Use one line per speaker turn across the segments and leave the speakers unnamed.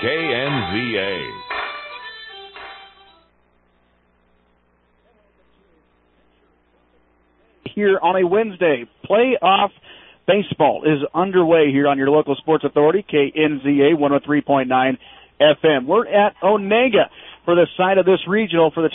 KNZA.
Here on a Wednesday, playoff baseball is underway here on your local sports authority, KNZA 103.9 FM. We're at Onega for the site of this regional for the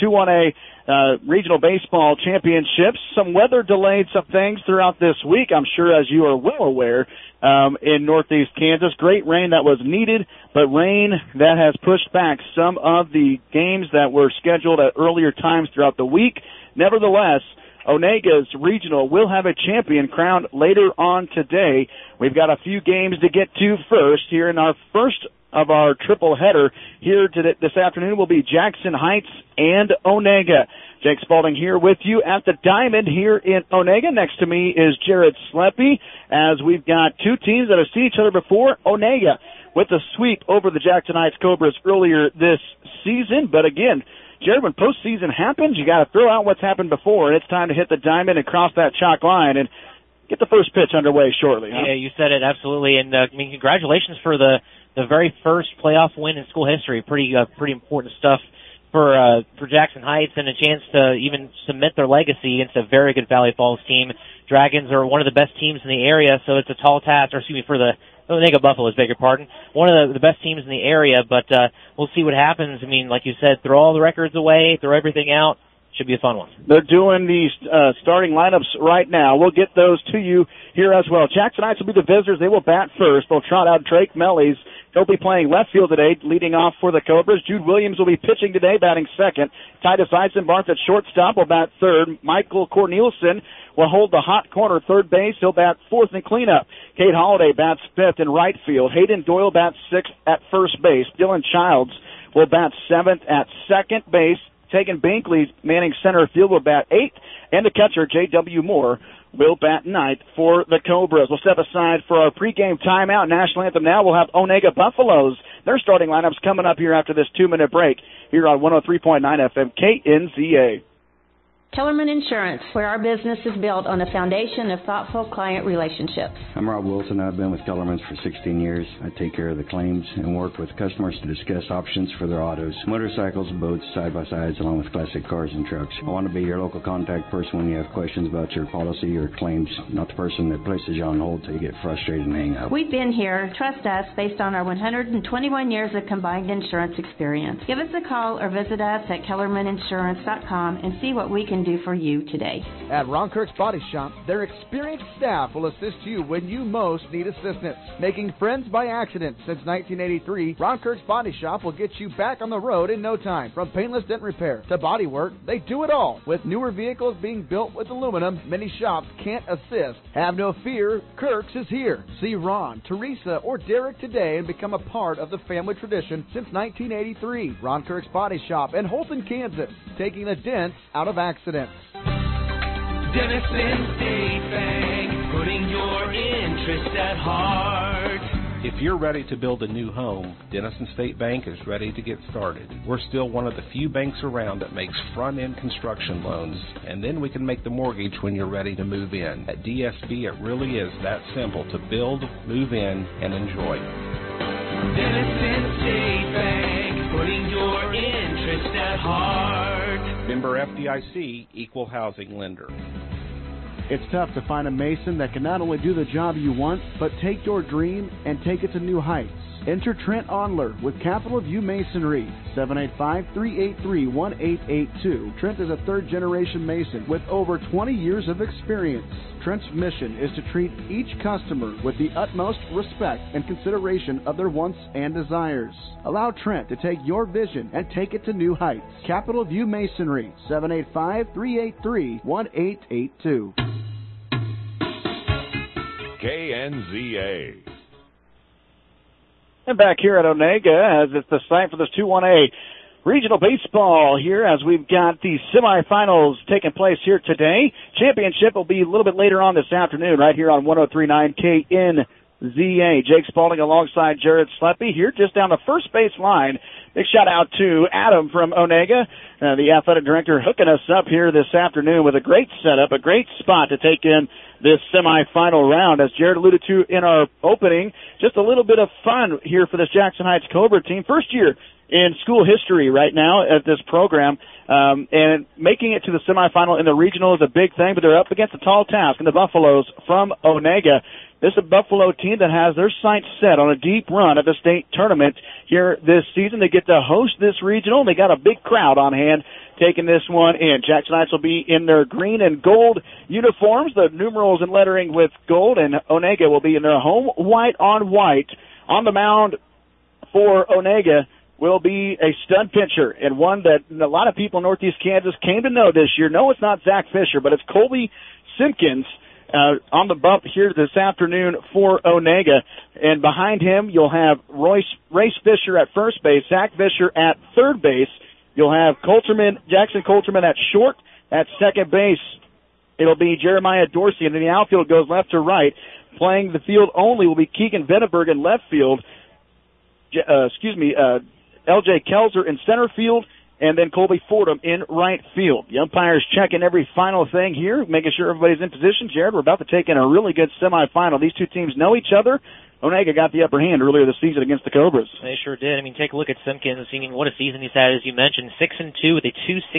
2-1A regional baseball championships. Some weather delayed some things throughout this week, I'm sure, as you are well aware, in northeast Kansas. Great rain that was needed, but rain that has pushed back some of the games that were scheduled at earlier times throughout the week. Nevertheless, Onega's regional will have a champion crowned later on today. We've got a few games to get to first. Here in our first of our triple header here today, this afternoon will be Jackson Heights and Onega. Jake Spalding here with you at the Diamond here in Onega. Next to me is Jared Sleppy, as we've got two teams that have seen each other before. Onega with a sweep over the Jackson Heights Cobras earlier this season, but again, Jared, when postseason happens, you got to throw out what's happened before, and it's time to hit the diamond and cross that chalk line and get the first pitch underway shortly. Huh?
Yeah, you said it absolutely, and congratulations for the very first playoff win in school history. Pretty important stuff for Jackson Heights, and a chance to even cement their legacy against a very good Valley Falls team. Dragons are one of the best teams in the area, so it's a tall task. For the Onega Buffaloes, beg your pardon. One of the best teams in the area, but we'll see what happens. I mean, like you said, throw all the records away, throw everything out. Should be a fun one.
They're doing these starting lineups right now. We'll get those to you here as well. Jackson Heights will be the visitors. They will bat first. They'll trot out Drake Mellies. He'll be playing left field today, leading off for the Cobras. Jude Williams will be pitching today, batting second. Titus Eisenbarth at shortstop will bat third. Michael Cornelison will hold the hot corner third base. He'll bat fourth in cleanup. Kate Holliday bats fifth in right field. Hayden Doyle bats sixth at first base. Dylan Childs will bat seventh at second base. Tegan Binkley manning center field will bat eighth. And the catcher, J.W. Moore, will bat ninth for the Cobras. We'll step aside for our pregame timeout. National anthem now. We'll have Onega Buffaloes. Their starting lineups coming up here after this 2-minute break here on 103.9 FM KNZA.
Kellerman Insurance, where our business is built on a foundation of thoughtful client relationships.
I'm Rob Wilson. I've been with Kellerman's for 16 years. I take care of the claims and work with customers to discuss options for their autos, motorcycles, boats, side-by-sides, along with classic cars and trucks. I want to be your local contact person when you have questions about your policy or claims, not the person that places you on hold till you get frustrated and hang up.
We've been here. Trust us based on our 121 years of combined insurance experience. Give us a call or visit us at kellermaninsurance.com and see what we can do for you today.
At Ron Kirk's Body Shop, their experienced staff will assist you when you most need assistance. Making friends by accident since 1983, Ron Kirk's Body Shop will get you back on the road in no time. From painless dent repair to body work, they do it all. With newer vehicles being built with aluminum, many shops can't assist. Have no fear, Kirk's is here. See Ron, Teresa, or Derek today and become a part of the family tradition since 1983. Ron Kirk's Body Shop in Holton, Kansas, taking the dents out of accidents.
Denison State Bank, putting your interest at heart.
If you're ready to build a new home, Denison State Bank is ready to get started. We're still one of the few banks around that makes front-end construction loans, and then we can make the mortgage when you're ready to move in. At DSB, it really is that simple to build, move in, and enjoy.
Denison State Bank, putting your interest at heart.
Member FDIC, Equal Housing Lender.
It's tough to find a mason that can not only do the job you want, but take your dream and take it to new heights. Enter Trent Onler with Capital View Masonry, 785-383-1882. Trent is a third-generation mason with over 20 years of experience. Trent's mission is to treat each customer with the utmost respect and consideration of their wants and desires. Allow Trent to take your vision and take it to new heights. Capital View Masonry, 785-383-1882.
KNZA.
And back here at Onega, as it's the site for this 2-1A regional baseball here, as we've got the semifinals taking place here today. Championship will be a little bit later on this afternoon, right here on 103.9 KNZA. Jake Spalding alongside Jared Sleppy here just down the first base line. Big shout out to Adam from Onega, the athletic director, hooking us up here this afternoon with a great setup, a great spot to take in this semifinal round. As Jared alluded to in our opening, just a little bit of fun here for this Jackson Heights Cobra team. First year in school history right now at this program, and making it to the semifinal in the regional is a big thing, but they're up against a tall task in the Buffaloes from Onega. This is a Buffalo team that has their sights set on a deep run at the state tournament here this season. They get to host this regional, and they got a big crowd on hand taking this one in. Jackson Heights will be in their green and gold uniforms, the numerals and lettering with gold, and Onega will be in their home white on white. On the mound for Onega will be a stud pitcher, and one that a lot of people in Northeast Kansas came to know this year. No, it's not Zach Fisher, but it's Colby Simpkins on the bump here this afternoon for Onega. And behind him, you'll have Race Fisher at first base, Zach Fisher at third base. You'll have Jackson Coulterman at short. At second base, it'll be Jeremiah Dorsey, and then the outfield goes left to right. Playing the field only will be Keegan Venneberg in left field. L.J. Kelzer in center field, and then Colby Fordham in right field. The umpires checking every final thing here, making sure everybody's in position. Jared, we're about to take in a really good semifinal. These two teams know each other. Onega got the upper hand earlier this season against the Cobras.
They sure did. I mean, take a look at Simpkins. I mean, what a season he's had, as you mentioned. 6-2 with a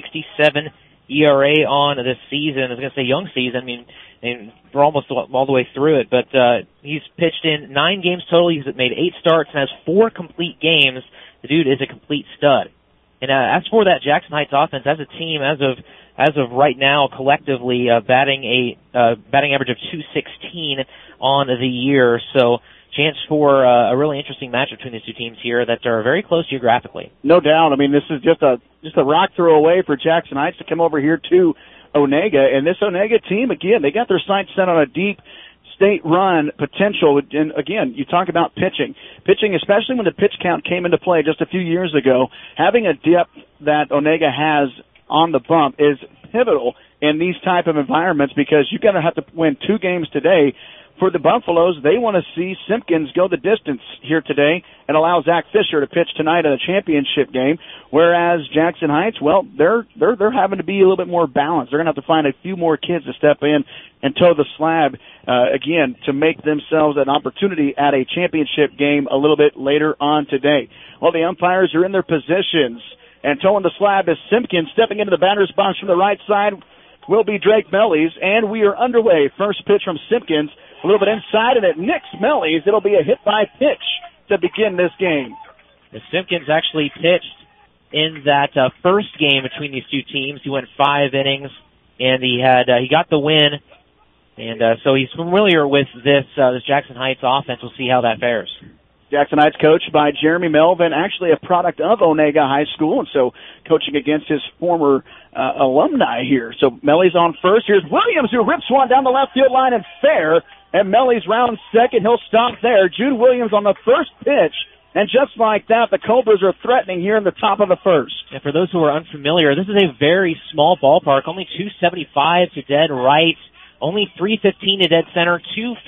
2.67 ERA on this season. I was going to say young season. I mean, and we're almost all the way through it. But he's pitched in 9 games total. He's made 8 starts and has 4 complete games. The dude is a complete stud. And as for that Jackson Heights offense, as a team, as of right now, collectively batting average of 216 on the year. So chance for a really interesting match between these two teams here that are very close geographically.
No doubt. I mean, this is just a rock throw away for Jackson Heights to come over here to Onega. And this Onega team, again, they got their sights set on a deep state run potential. And again, you talk about pitching, especially when the pitch count came into play just a few years ago. Having a depth that Onega has on the bump is pivotal in these type of environments, because you're going to have to win 2 games today. For the Buffaloes, they want to see Simpkins go the distance here today and allow Zach Fisher to pitch tonight in a championship game. Whereas Jackson Heights, well, they're having to be a little bit more balanced. They're going to have to find a few more kids to step in and toe the slab again to make themselves an opportunity at a championship game a little bit later on today. Well, the umpires are in their positions, and towing the slab is Simpkins. Stepping into the batter's box from the right side will be Drake Mellies, and we are underway. First pitch from Simpkins. A little bit inside, and it nicks Mellies. It'll be a hit-by-pitch to begin this game.
Simpkins actually pitched in that first game between these two teams. He went 5 innings, and he got the win. And so he's familiar with this Jackson Heights offense. We'll see how that fares.
Jackson Heights coached by Jeremy Melvin, actually a product of Onega High School, and so coaching against his former alumni here. So Mellies on first. Here's Williams, who rips one down the left field line and fair. And Mellies round second. He'll stop there. Jude Williams on the first pitch. And just like that, the Cobras are threatening here in the top of the first.
And for those who are unfamiliar, this is a very small ballpark. Only 275 to dead right. Only 315 to dead center.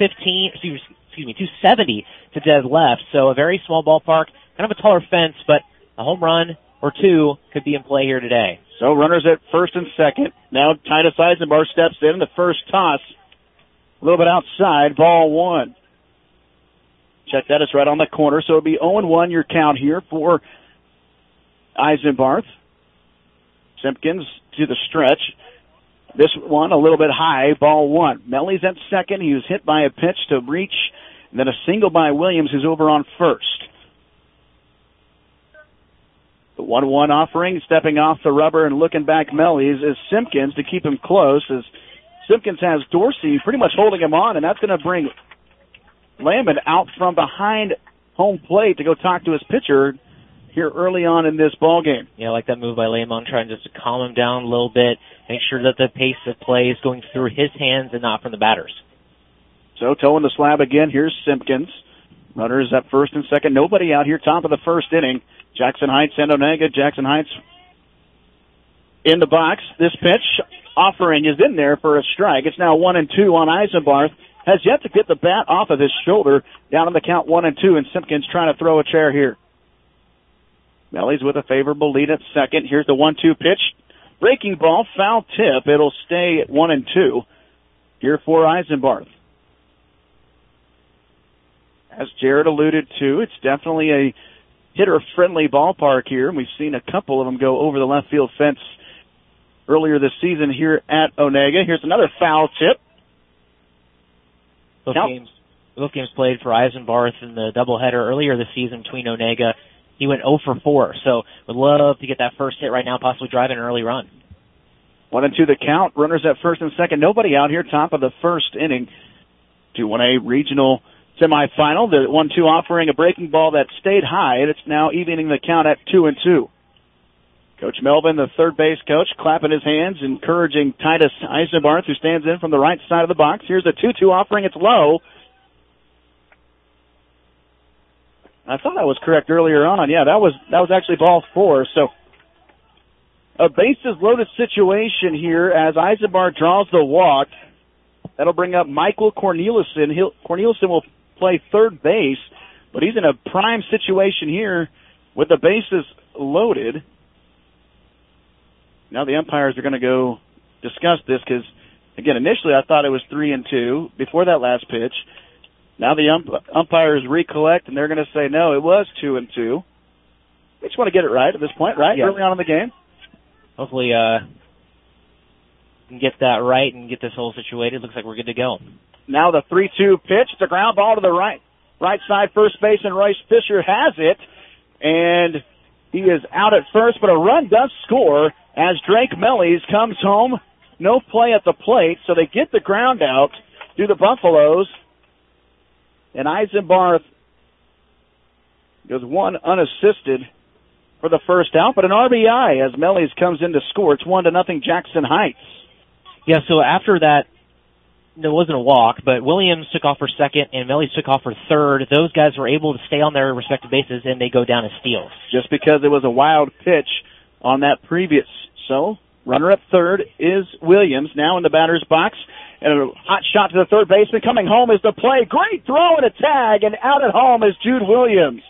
270 to dead left. So a very small ballpark. Kind of a taller fence, but a home run or 2 could be in play here today.
So runners at first and second. Now Titus Eisenbar steps in the first toss. A little bit outside, ball 1. Check that, it's right on the corner, so it'll be 0-1 your count here for Eisenbarth. Simpkins to the stretch. This one a little bit high, ball 1. Mellies at second, he was hit by a pitch to reach, and then a single by Williams, who's over on first. The 1-1 offering, stepping off the rubber and looking back Mellies is Simpkins to keep him close, as Simpkins has Dorsey pretty much holding him on, and that's going to bring Lamon out from behind home plate to go talk to his pitcher here early on in this ball game.
Yeah, I like that move by Lamon, trying just to calm him down a little bit, make sure that the pace of play is going through his hands and not from the batters.
So towing the slab again, here's Simpkins. Runners at first and second. Nobody out here, top of the first inning. Jackson Heights and Onega. Jackson Heights in the box. This pitch offering is in there for a strike. It's now 1-2 on Eisenbarth. Has yet to get the bat off of his shoulder. Down on the count 1-2, and Simpkins trying to throw a chair here. Mellies with a favorable lead at second. Here's the 1-2 pitch. Breaking ball, foul tip. It'll stay at 1-2. here for Eisenbarth. As Jared alluded to, it's definitely a hitter-friendly ballpark here, and we've seen a couple of them go over the left field fence earlier this season here at Onega. Here's another foul tip.
Both games played for Eisenbarth in the doubleheader earlier this season between Onega. He went 0 for 4, so would love to get that first hit right now, possibly driving an early run.
1-2 the count. Runners at first and second. Nobody out here. Top of the first inning. 2-1A regional semifinal. The 1-2 offering a breaking ball that stayed high, and it's now evening the count at 2-2. Coach Melvin, the third base coach, clapping his hands, encouraging Titus Eisenbarth, who stands in from the right side of the box. Here's a 2-2 offering. It's low. I thought I was correct earlier on. Yeah, that was actually ball 4. So a bases-loaded situation here as Eisenbarth draws the walk. That'll bring up Michael Corneliuson. Corneliuson will play third base, but he's in a prime situation here with the bases loaded. Now the umpires are going to go discuss this because, again, initially I thought it was 3-2 before that last pitch. Now the umpires recollect, and they're going to say, no, it was 2-2. We just want to get it right at this point, right?
Yeah.
Early on in the game.
Hopefully can get that right and get this whole situated. Looks like we're good to go.
Now the 3-2 pitch. It's a ground ball to the right side first base, and Royce Fisher has it. And he is out at first, but a run does score as Drake Mellies comes home. No play at the plate, so they get the ground out to the Buffaloes. And Eisenbarth goes one unassisted for the first out, but an RBI as Mellies comes in to score. It's 1-0 Jackson Heights.
Yeah, so after that, there wasn't a walk, but Williams took off for second and Mellies took off for third. Those guys were able to stay on their respective bases, and they go down as steals.
Just because it was a wild pitch on that previous. So, runner at third is Williams, now in the batter's box. And a hot shot to the third baseman. Coming home is the play. Great throw and a tag, and out at home is Jude Williams.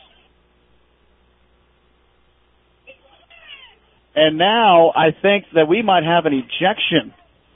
And now I think that we might have an ejection.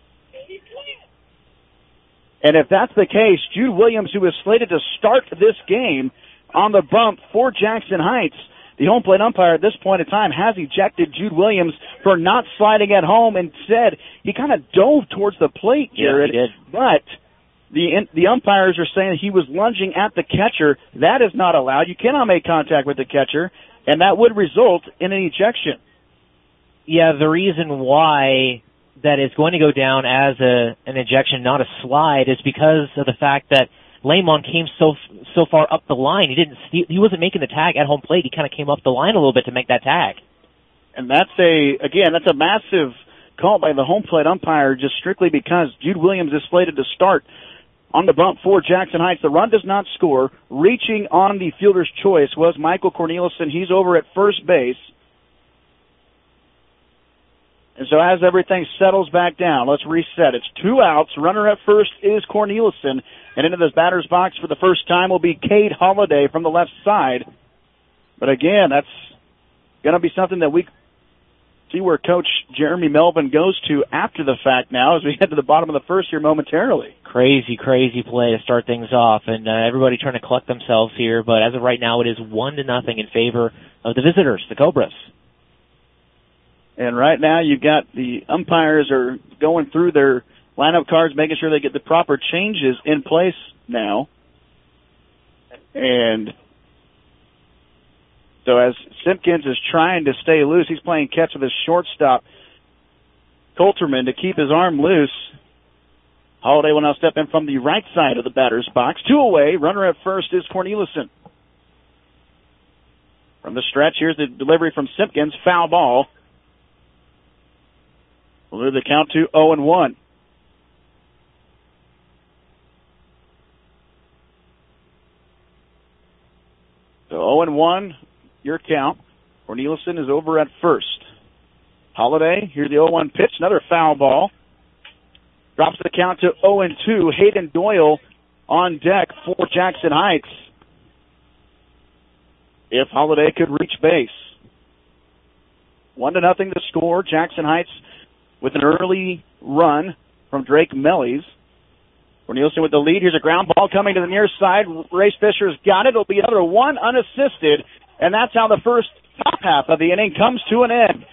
And if that's the case, Jude Williams, who is slated to start this game on the bump for Jackson Heights, the home plate umpire at this point in time has ejected Jude Williams for not sliding at home. Instead, he kind of dove towards the plate, Jared.
Yeah, he did.
But the umpires are saying he was lunging at the catcher. That is not allowed. You cannot make contact with the catcher, and that would result in an ejection.
Yeah, the reason why that is going to go down as an ejection, not a slide, is because of the fact that Lamon came so far up the line. He wasn't making the tag at home plate. He kind of came up the line a little bit to make that tag.
And that's a massive call by the home plate umpire, just strictly because Jude Williams is slated to start on the bump for Jackson Heights. The run does not score. Reaching on the fielder's choice was Michael Corneliuson. He's over at first base. And so as everything settles back down, let's reset. It's 2 outs. Runner at first is Corneliuson. And into this batter's box for the first time will be Cade Holliday from the left side. But again, that's going to be something that we see where Coach Jeremy Melvin goes to after the fact now as we head to the bottom of the first here momentarily.
Crazy play to start things off. And everybody trying to collect themselves here. But as of right now, it is 1-0 in favor of the visitors, the Cobras.
And right now you've got the umpires are going through their lineup cards, making sure they get the proper changes in place now. And so as Simpkins is trying to stay loose, he's playing catch with his shortstop, Coulterman, to keep his arm loose. Holiday will now step in from the right side of the batter's box. 2 away. Runner at first is Corneliuson. From the stretch, here's the delivery from Simpkins. Foul ball. We'll move the count to 0-1. So 0-1, your count. Corneliuson is over at first. Holiday, here's the 0-1 pitch, another foul ball. Drops the count to 0-2. Hayden Doyle on deck for Jackson Heights. If Holiday could reach base. 1-0 to score. Jackson Heights with an early run from Drake Mellies. Corneliuson with the lead. Here's a ground ball coming to the near side. Race Fisher's got it. It'll be another one unassisted, and that's how the first top half of the inning comes to an end.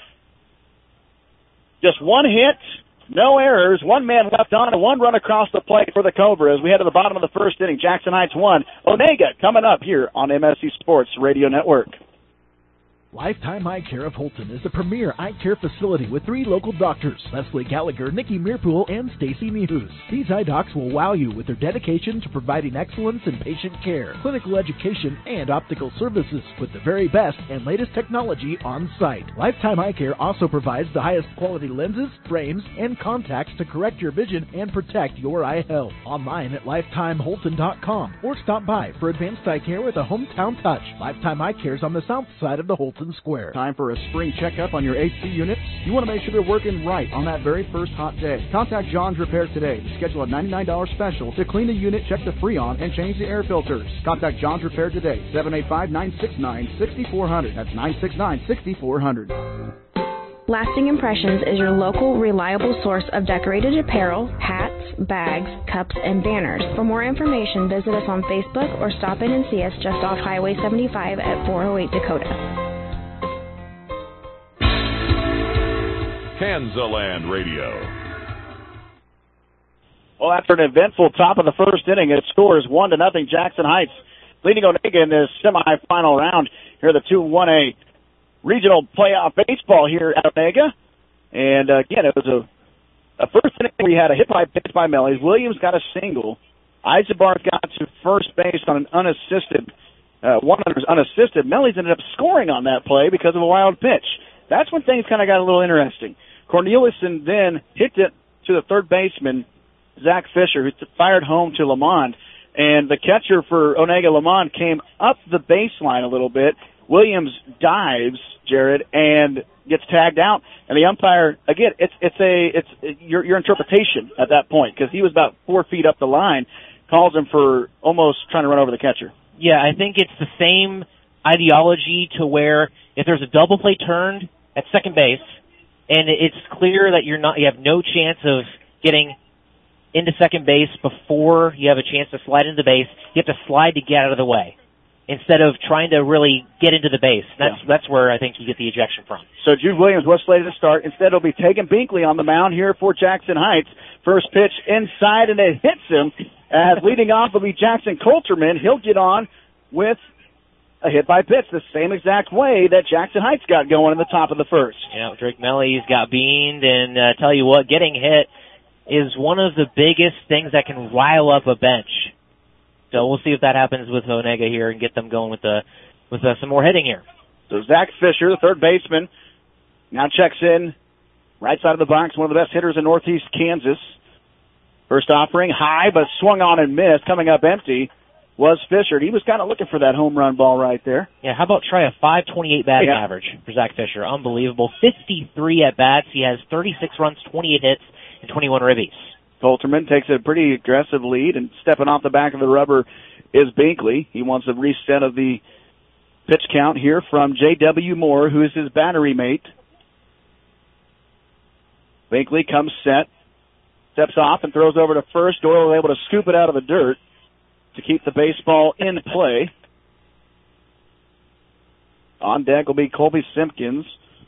Just one hit, no errors, one man left on, and one run across the plate for the Cobras. We head to the bottom of the first inning. Jackson Heights 1, Onega coming up here on MSC Sports Radio Network.
Lifetime Eye Care of Holton is the premier eye care facility with 3 local doctors, Leslie Gallagher, Nikki Meerpool, and Stacy Mehus. These eye docs will wow you with their dedication to providing excellence in patient care, clinical education, and optical services with the very best and latest technology on site. Lifetime Eye Care also provides the highest quality lenses, frames, and contacts to correct your vision and protect your eye health. Online at lifetimeholton.com or stop by for advanced eye care with a hometown touch. Lifetime Eye Care is on the south side of the Holton Square.
Time for a spring checkup on your AC units? You want to make sure they're working right on that very first hot day. Contact John's Repair today to schedule a $99 special to clean the unit, check the Freon, and change the air filters. Contact John's Repair today, 785-969-6400. That's 969-6400.
Lasting Impressions is your local, reliable source of decorated apparel, hats, bags, cups, and banners. For more information, visit us on Facebook or stop in and see us just off Highway 75 at 408 Dakota.
Kansaland Radio.
Well, after an eventful top of the first inning, it scores 1-0 Jackson Heights, leading Onega in this semifinal round here, the 2-1A regional playoff baseball here at Onega. And again, it was a first inning where we had a hit by pitch by Mellies. Williams got a single. Eisenbarth got to first base on an unassisted, one unassisted. Mellies ended up scoring on that play because of a wild pitch. That's when things kind of got a little interesting. Corneliuson then hit it to the third baseman, Zach Fisher, who fired home to Lamond. And the catcher for Onega, Lamond, came up the baseline a little bit. Williams dives, Jared, and gets tagged out. And the umpire, again, it's your interpretation at that point, because he was about 4 feet up the line, calls him for almost trying to run over the catcher.
Yeah, I think it's the same ideology to where if there's a double play turned at second base, and it's clear that you have no chance of getting into second base before you have a chance to slide into the base, you have to slide to get out of the way instead of trying to really get into the base. That's where I think you get the ejection from.
So Jude Williams was slated to start. Instead, it'll be Tegan Binkley on the mound here for Jackson Heights. First pitch inside, and it hits him. As leading off will be Jackson Coulterman. He'll get on with a hit by pitch, the same exact way that Jackson Heights got going in the top of the first.
Yeah, Drake Mellies got beamed, and tell you what, getting hit is one of the biggest things that can rile up a bench. So we'll see if that happens with Onega here and get them going with some more hitting here.
So Zach Fisher, the third baseman, now checks in right side of the box, one of the best hitters in Northeast Kansas. First offering, high, but swung on and missed. Coming up empty was Fisher. He was kind of looking for that home run ball right there.
Yeah, how about try a .528 batting average for Zach Fisher? Unbelievable. 53 at-bats. He has 36 runs, 28 hits, and 21 ribbies.
Coulterman takes a pretty aggressive lead, and stepping off the back of the rubber is Binkley. He wants a reset of the pitch count here from J.W. Moore, who is his battery mate. Binkley comes set, steps off and throws over to first. Doyle able to scoop it out of the dirt to keep the baseball in play. On deck will be Colby Simpkins.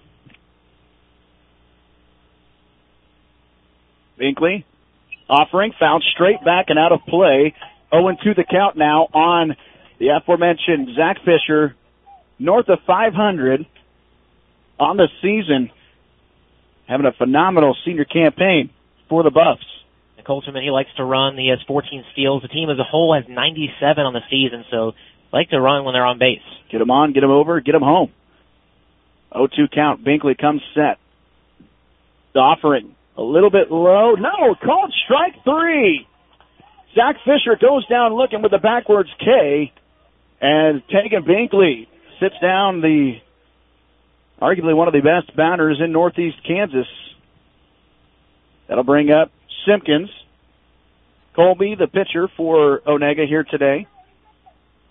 Binkley offering, fouled straight back and out of play. 0-2 the count now on the aforementioned Zach Fisher, north of 500 on the season, having a phenomenal senior campaign for the Buffs.
Coulterman, he likes to run. He has 14 steals. The team as a whole has 97 on the season, so like to run when they're on base.
Get them on, get them over, get them home. 0-2 count. Binkley comes set. The offering a little bit low. No, called strike 3. Zach Fisher goes down looking with the backwards K, and Tegan Binkley sits down, the arguably one of the best batters in Northeast Kansas. That'll bring up Simpkins. Colby, the pitcher for Onega here today.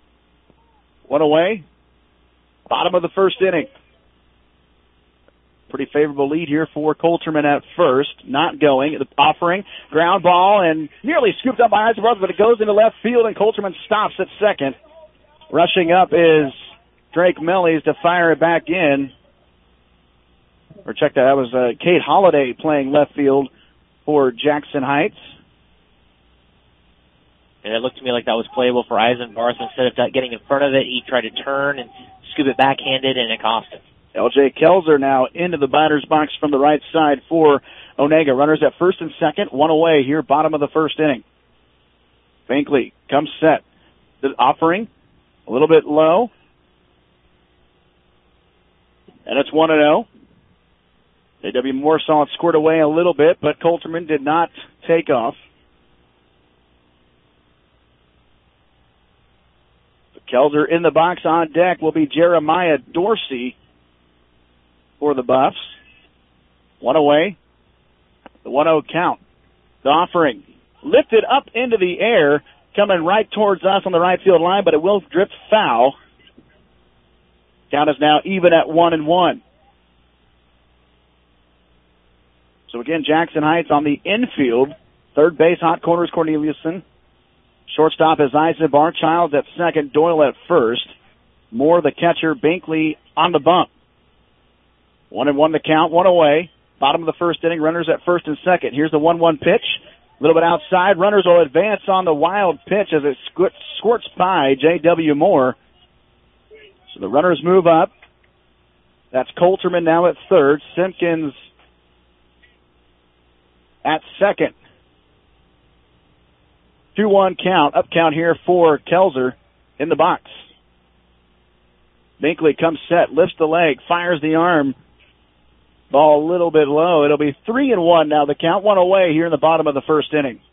One away. Bottom of the first inning. Pretty favorable lead here for Coulterman at first. Not going. The offering. Ground ball and nearly scooped up by Eisenbarth, but it goes into left field and Coulterman stops at second. Rushing up is Drake Mellies to fire it back in. Or check that. That was Kate Holliday playing left field for Jackson Heights.
And it looked to me like that was playable for Eisenbarth. Instead of getting in front of it, he tried to turn and scoop it backhanded, and it cost him.
L.J. Kelzer now into the batter's box from the right side for Onega. Runners at first and second, one away here, bottom of the first inning. Binkley comes set. The offering, a little bit low. And it's 1-0. A.W. Mooresaw scored away a little bit, but Coulterman did not take off. Kelzer in the box on deck will be Jeremiah Dorsey for the Buffs. One away. The 1-0 count. The offering lifted up into the air, coming right towards us on the right field line, but it will drift foul. Count is now even at 1-1. So again, Jackson Heights on the infield. Third base, hot corner is Corneliuson. Shortstop is Eisenbarth. Childs at second. Doyle at first. Moore, the catcher. Binkley on the bump. 1-1 the count. One away. Bottom of the first inning. Runners at first and second. Here's the 1-1 pitch. A little bit outside. Runners will advance on the wild pitch as it squirts by J.W. Moore. So the runners move up. That's Coulterman now at third. Simpkins at second. 2-1 count. Up count here for Kelzer in the box. Binkley comes set, lifts the leg, fires the arm. Ball a little bit low. It'll be 3-1 now. The count, one away here in the bottom of the first inning.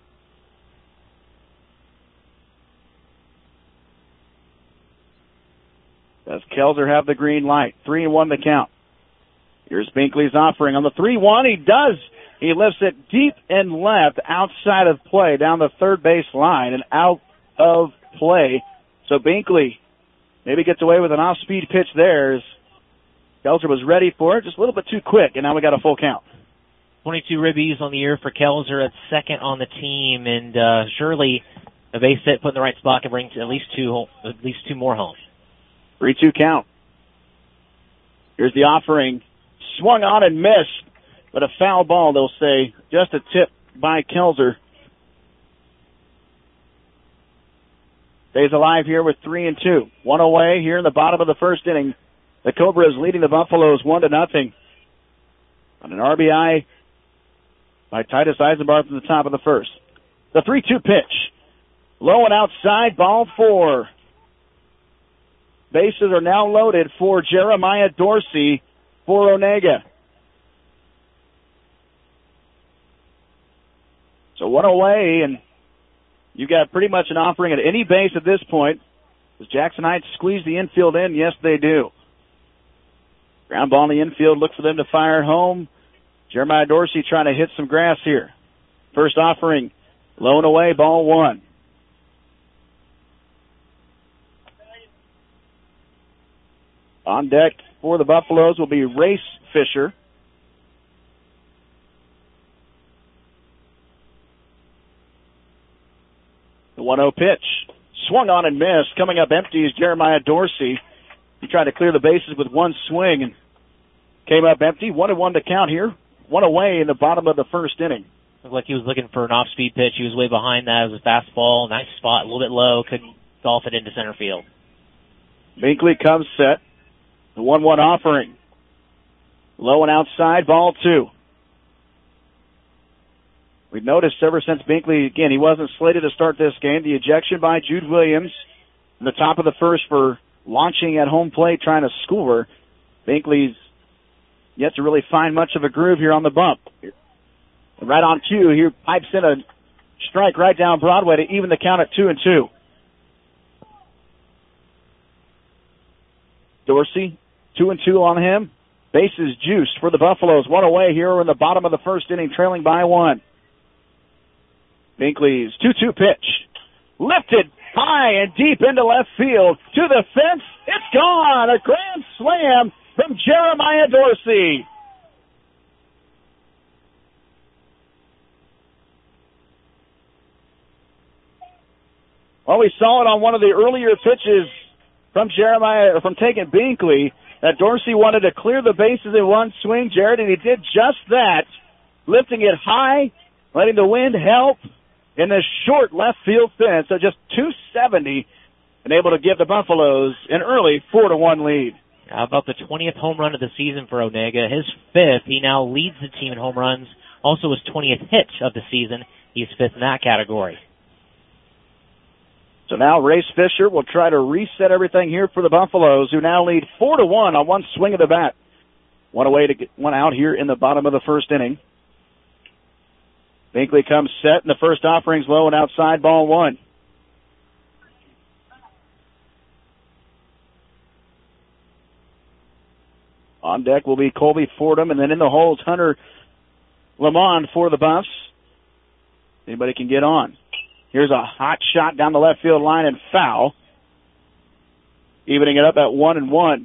Does Kelzer have the green light? 3-1 the count. Here's Binkley's offering on the 3-1. He does. He lifts it deep and left outside of play down the third base line and out of play. So Binkley maybe gets away with an off-speed pitch there as Kelzer was ready for it, just a little bit too quick, and now we got a full count.
22 ribbies on the year for Kelzer at second on the team, and surely a base hit put in the right spot can bring to at least two more home.
3-2 count. Here's the offering. Swung on and missed. But a foul ball, they'll say. Just a tip by Kelzer. Stays alive here with 3-2. One away here in the bottom of the first inning. The Cobras leading the Buffaloes 1-0. On an RBI by Titus Eisenbarth at the top of the first. The 3-2 pitch. Low and outside, ball 4. Bases are now loaded for Jeremiah Dorsey for Onega. So one away, and you got pretty much an offering at any base at this point. Does Jackson Heights squeeze the infield in? Yes, they do. Ground ball in the infield. Look for them to fire home. Jeremiah Dorsey trying to hit some grass here. First offering, low and away, ball 1. On deck for the Buffaloes will be Race Fisher. The 1-0 pitch. Swung on and missed. Coming up empty is Jeremiah Dorsey. He tried to clear the bases with one swing and came up empty. 1-1 to count here. One away in the bottom of the first inning.
Looked like he was looking for an off-speed pitch. He was way behind that. It was a fastball. Nice spot. A little bit low. Couldn't golf it into center field.
Binkley comes set. The 1-1 offering. Low and outside, ball 2. We've noticed ever since Binkley, again, he wasn't slated to start this game, the ejection by Jude Williams in the top of the first for launching at home plate, trying to score. Binkley's yet to really find much of a groove here on the bump. And right on cue, he pipes in a strike right down Broadway to even the count at 2-2. Dorsey, 2-2 on him. Bases juiced for the Buffaloes. One away here in the bottom of the first inning, trailing by 1. Binkley's 2-2 pitch. Lifted high and deep into left field. To the fence. It's gone. A grand slam from Jeremiah Dorsey. Well, we saw it on one of the earlier pitches from Taken Binkley that Dorsey wanted to clear the bases in one swing, Jared, and he did just that, lifting it high, letting the wind help in the short left field fence. So just 270, and able to give the Buffaloes an early 4-1 lead.
How about the 20th home run of the season for Onega? His 5th. He now leads the team in home runs. Also his 20th hit of the season. He's 5th in that category.
So now Race Fisher will try to reset everything here for the Buffaloes, who now lead 4-1 on one swing of the bat. One away to get one out here in the bottom of the first inning. Binkley comes set, and the first offering's low and outside, ball 1. On deck will be Colby Fordham, and then in the holes, Hunter Lamond for the Buffs. Anybody can get on. Here's a hot shot down the left field line and foul. Evening it up at 1-1.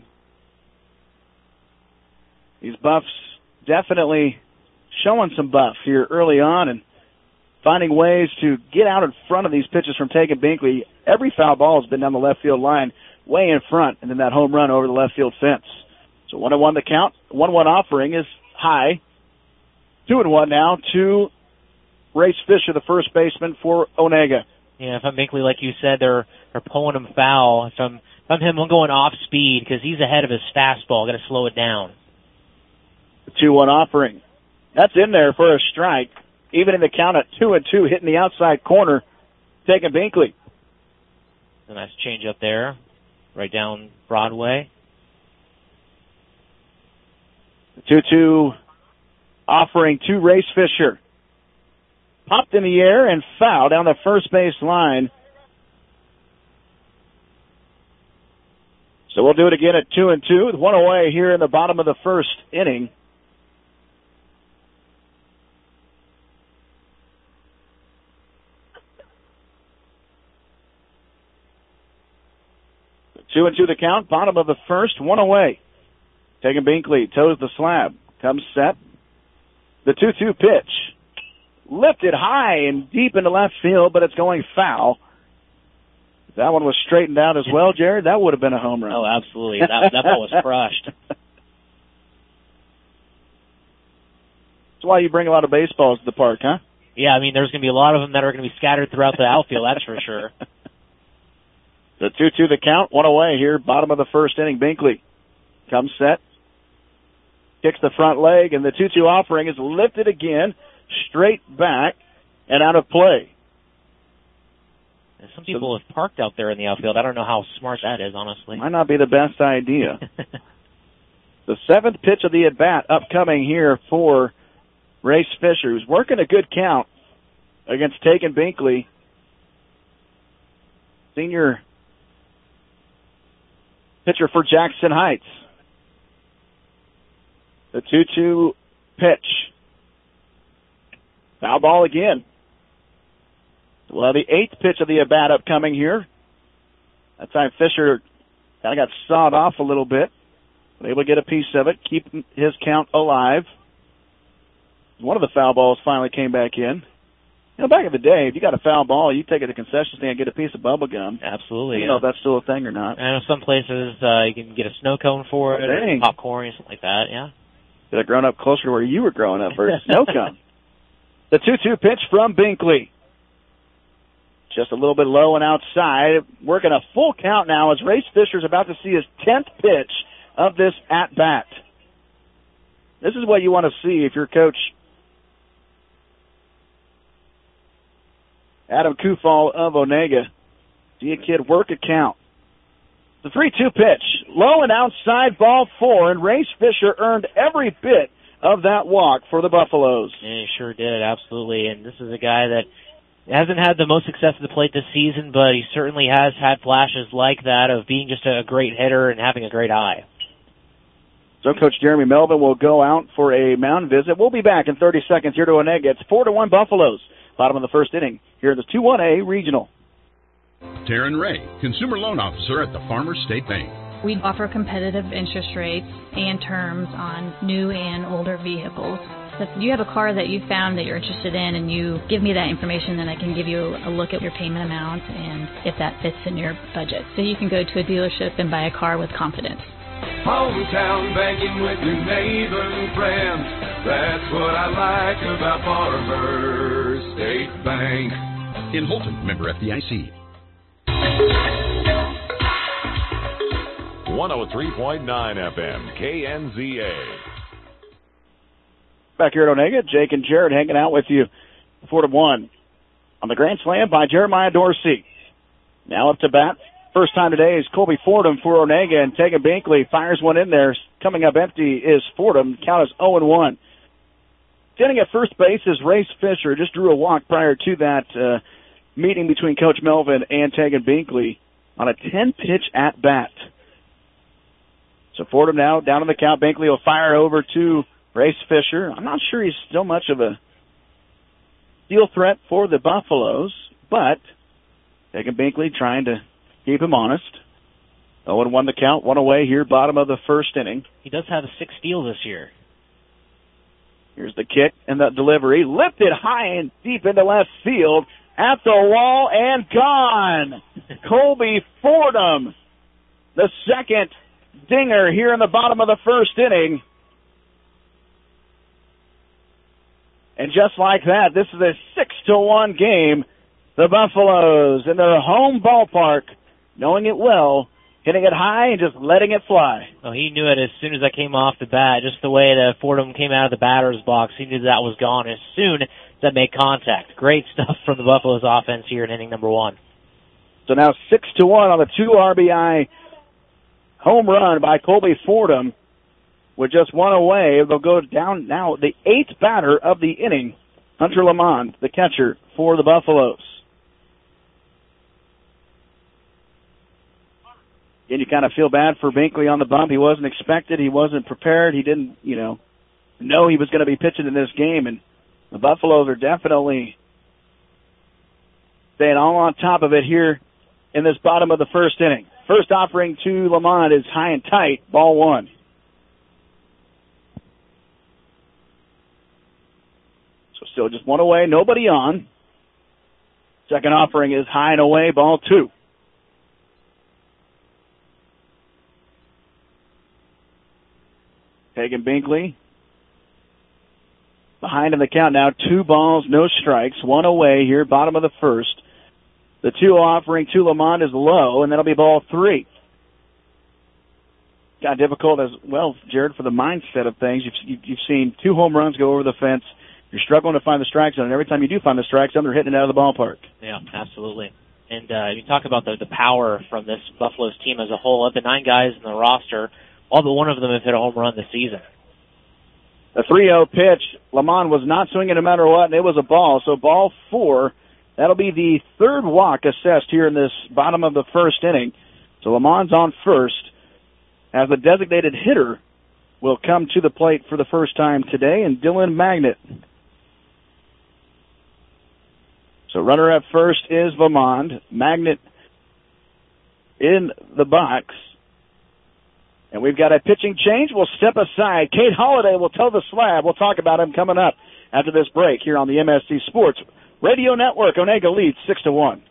These Buffs definitely showing some buff here early on and finding ways to get out in front of these pitches from Taken Binkley. Every foul ball has been down the left field line, way in front, and then that home run over the left field fence. So 1-1 the count. 1-1 offering is high. 2-1 now to Race Fisher, the first baseman for Onega.
Yeah, if I'm Binkley, like you said, they're pulling him foul. If I'm him, I'm going off speed because he's ahead of his fastball. Got to slow it down.
The 2-1 offering. That's in there for a strike. Even in the count at 2-2, hitting the outside corner, Taken Binkley.
A nice change up there, right down Broadway.
The 2-2 offering to Race Fisher. Popped in the air and foul down the first base line. So we'll do it again at 2-2 with one away here in the bottom of the first inning. Two and two the count, bottom of the first, one away. Taken Binkley, toes the slab, comes set. The 2-2 pitch. Lifted high and deep into left field, but it's going foul. If that one was straightened out as well, Jared, that would have been a home run.
Oh, absolutely. That ball was crushed.
That's why you bring a lot of baseballs to the park, huh?
Yeah, I mean, there's going to be a lot of them that are going to be scattered throughout the outfield, that's for sure.
The 2-2 the count, one away here, bottom of the first inning. Binkley comes set, kicks the front leg, and the 2-2 offering is lifted again, straight back, and out of play.
Some people have parked out there in the outfield. I don't know how smart that is, honestly.
Might not be the best idea. The 7th pitch of the at-bat upcoming here for Race Fisher, who's working a good count against Taken Binkley. Senior pitcher for Jackson Heights. The 2-2 pitch. Foul ball again. We'll have the 8th pitch of the at-bat upcoming here. That time Fisher kind of got sawed off a little bit. But able to get a piece of it, keep his count alive. One of the foul balls finally came back in. You know, back in the day, if you got a foul ball, you take it to the concession stand and get a piece of bubble gum.
Absolutely.
You know if that's still a thing or not.
I know some places you can get a snow cone for it, or popcorn, or something like that, yeah.
Should have grown up closer to where you were growing up for a snow cone. The 2-2 pitch from Binkley. Just a little bit low and outside. Working a full count now as Race Fisher's about to see his 10th pitch of this at-bat. This is what you want to see if you're Coach Adam Kufal of Onega. See a kid work a count. The 3-2 pitch. Low and outside, ball 4, and Race Fisher earned every bit of that walk for the Buffaloes.
Yeah, he sure did, absolutely. And this is a guy that hasn't had the most success at the plate this season, but he certainly has had flashes like that of being just a great hitter and having a great eye.
So Coach Jeremy Melvin will go out for a mound visit. We'll be back in 30 seconds here to Onega. It's 4-1 Buffaloes. Bottom of the first inning here in the 2-1A Regional.
Taryn Ray, Consumer Loan Officer at the Farmers State Bank.
We offer competitive interest rates and terms on new and older vehicles. If you have a car that you found that you're interested in and you give me that information, then I can give you a look at your payment amount and if that fits in your budget. So you can go to a dealership and buy a car with confidence.
Hometown banking with your neighbors and friends. That's what I like about Farmers State Bank.
In Holton, member FDIC.
103.9 FM, KNZA.
Back here at Onega, Jake and Jared hanging out with you. 4-1 on the Grand Slam by Jeremiah Dorsey. Now up to bat. First time today is Colby Fordham for Onega, and Tegan Binkley fires one in there. Coming up empty is Fordham. Count is 0-1. Standing at first base is Race Fisher. Just drew a walk prior to that meeting between Coach Melvin and Tegan Binkley on a 10-pitch at-bat. So Fordham now down on the count. Binkley will fire over to Race Fisher. I'm not sure he's still much of a steal threat for the Buffaloes, but Tegan Binkley trying to keep him honest. 0-1 the count, one away here, bottom of the first inning.
He does have 6 steals this year.
Here's the kick and the delivery. Lifted high and deep into left field. At the wall and gone. Colby Fordham, the second dinger here in the bottom of the first inning. And just like that, this is a 6-1 game. The Buffaloes in their home ballpark, knowing it well, hitting it high and just letting it fly.
Oh, he knew it as soon as I came off the bat. Just the way that Fordham came out of the batter's box, he knew that was gone as soon as that made contact. Great stuff from the Buffaloes offense here in inning number 1.
So now 6-1 on the 2 RBI home run by Colby Fordham. With just one away, they'll go down now. The 8th batter of the inning, Hunter Lamond, the catcher for the Buffaloes. And you kind of feel bad for Binkley on the bump. He wasn't expected. He wasn't prepared. He didn't, know he was going to be pitching in this game. And the Buffaloes are definitely staying all on top of it here in this bottom of the first inning. First offering to Lamont is high and tight, ball 1. So still just one away, nobody on. Second offering is high and away, ball 2. Tegan Binkley behind in the count now. 2 balls, no strikes. One away here, bottom of the first. The 2 offering to Lamont is low, and that'll be ball 3. Got difficult as well, Jared, for the mindset of things. You've seen 2 home runs go over the fence. You're struggling to find the strike zone, and every time you do find the strike zone, they're hitting it out of the ballpark.
Yeah, absolutely. And you talk about the power from this Buffaloes team as a whole. Of the 9 guys in the roster, all but one of them have hit a home run this season.
The 3-0 pitch, Lamont was not swinging no matter what, and it was a ball. So ball 4, that'll be the 3rd walk assessed here in this bottom of the first inning. So Lamont's on first, as the designated hitter will come to the plate for the first time today, and Dylan Magnet. So runner at first is Lamont. Magnet in the box. And we've got a pitching change. We'll step aside. Kate Holliday will tell the slab. We'll talk about him coming up after this break here on the MSC Sports Radio Network. Onega leads 6-1.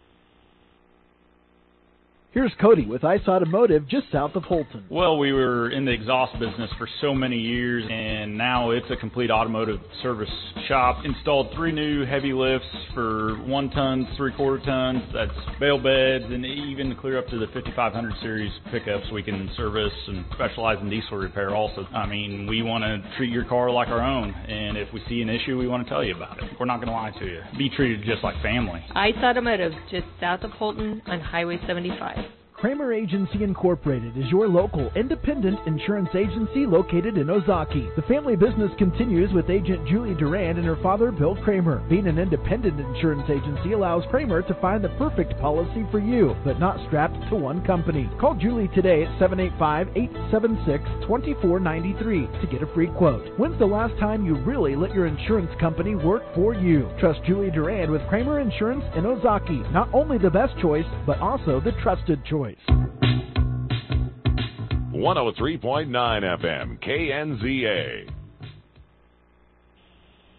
Here's Cody with Ice Automotive just south of Holton.
Well, we were in the exhaust business for so many years, and now it's a complete automotive service shop. Installed 3 new heavy lifts for 1 tons, 3/4 tons. That's bale beds, and even clear up to the 5500 series pickups we can service, and specialize in diesel repair also. I mean, we want to treat your car like our own, and if we see an issue, we want to tell you about it. We're not going to lie to you. Be treated just like family.
Ice Automotive, just south of Holton on Highway 75.
Kramer Agency Incorporated is your local independent insurance agency located in Ozaki. The family business continues with agent Julie Durand and her father, Bill Kramer. Being an independent insurance agency allows Kramer to find the perfect policy for you, but not strapped to one company. Call Julie today at 785-876-2493 to get a free quote. When's the last time you really let your insurance company work for you? Trust Julie Durand with Kramer Insurance in Ozaki. Not only the best choice, but also the trusted choice.
103.9 FM, KNZA.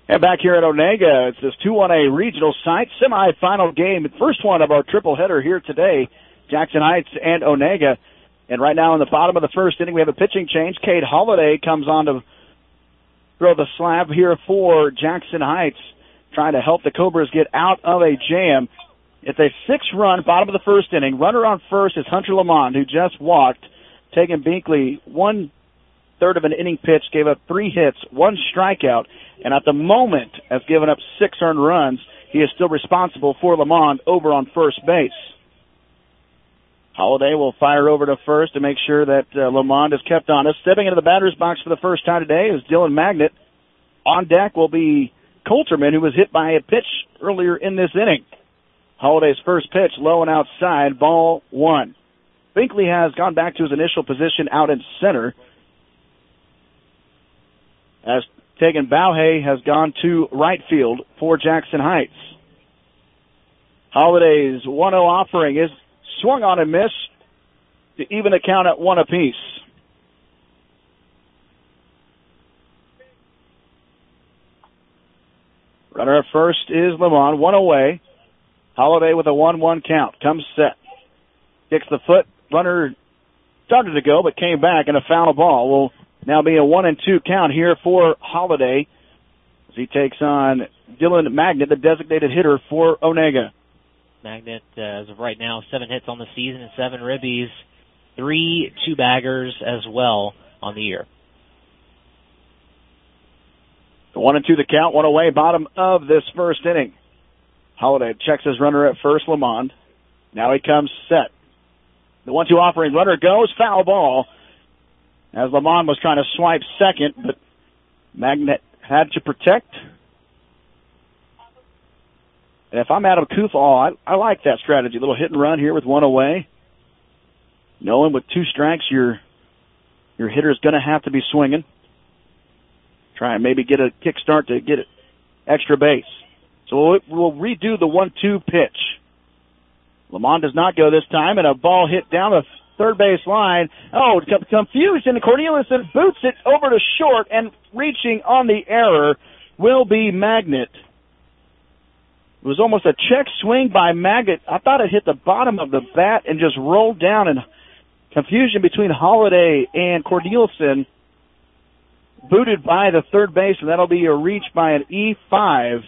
And back here at Onega, it's this 2-1A regional site semifinal game, the first one of our triple header here today, Jackson Heights and Onega. And right now in the bottom of the first inning, we have a pitching change. Cade Holliday comes on to throw the slab here for Jackson Heights, trying to help the Cobras get out of a jam. It's a 6-run bottom of the first inning. Runner on first is Hunter Lamond, who just walked. Tegan Binkley, 1/3 of an inning pitch, gave up 3 hits, 1 strikeout, and at the moment has given up 6 earned runs. He is still responsible for Lamond over on first base. Holliday will fire over to first to make sure that Lamond is kept honest. Stepping into the batter's box for the first time today is Dylan Magnet. On deck will be Coulterman, who was hit by a pitch earlier in this inning. Holliday's first pitch, low and outside, ball 1. Binkley has gone back to his initial position out in center, as Tegan Bauhay has gone to right field for Jackson Heights. Holliday's 1-0 offering is swung on and missed to even the count at 1 apiece. Runner at first is Lamond, 1 away. Holliday with a 1-1 count. Comes set. Kicks the foot. Runner started to go, but came back, and a foul ball will now be a 1-2 count here for Holliday as he takes on Dylan Magnet, the designated hitter for Onega.
Magnet, as of right now, 7 hits on the season and 7 ribbies, 3 two-baggers as well on the year.
1-2 the count, 1 away, bottom of this first inning. Holliday checks his runner at first, Lamond. Now he comes set. The 1-2 offering, runner goes, foul ball, as Lamond was trying to swipe second, but Magnet had to protect. And if I'm Adam Kufall, I like that strategy. A little hit and run here with 1 away. Knowing with 2 strikes, your hitter's going to have to be swinging. Try and maybe get a kick start to get it extra base. So we'll redo the 1-2 pitch. Lamond does not go this time, and a ball hit down the third base line. Oh, confused, and Corneliuson boots it over to short, and reaching on the error will be Magnet. It was almost a check swing by Magnet. I thought it hit the bottom of the bat and just rolled down, and confusion between Holliday and Corneliuson. Booted by the third base, and that'll be a reach by an E5.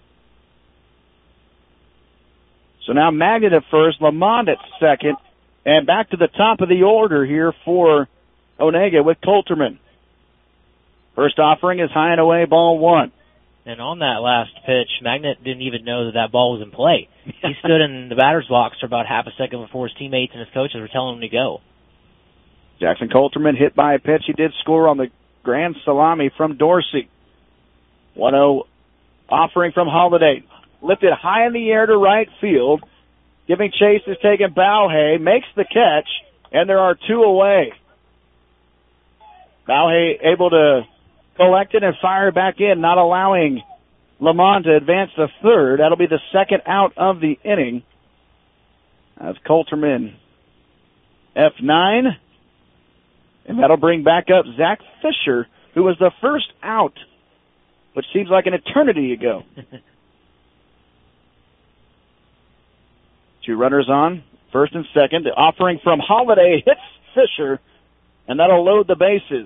So now Magnet at first, Lamond at second, and back to the top of the order here for Onega with Coulterman. First offering is high and away, ball 1.
And on that last pitch, Magnet didn't even know that ball was in play. He stood in the batter's box for about half a second before his teammates and his coaches were telling him to go.
Jackson Coulterman hit by a pitch. He did score on the grand salami from Dorsey. 1-0 offering from Holliday. Lifted high in the air to right field. Giving chase is taken Bauhay. Makes the catch, and there are 2 away. Bauhay able to collect it and fire it back in, not allowing Lamond to advance the third. That'll be the second out of the inning. That's Coulterman F9. And that'll bring back up Zach Fisher, who was the first out, which seems like an eternity ago. 2 runners on, first and second. The offering from Holliday hits Fisher, and that'll load the bases.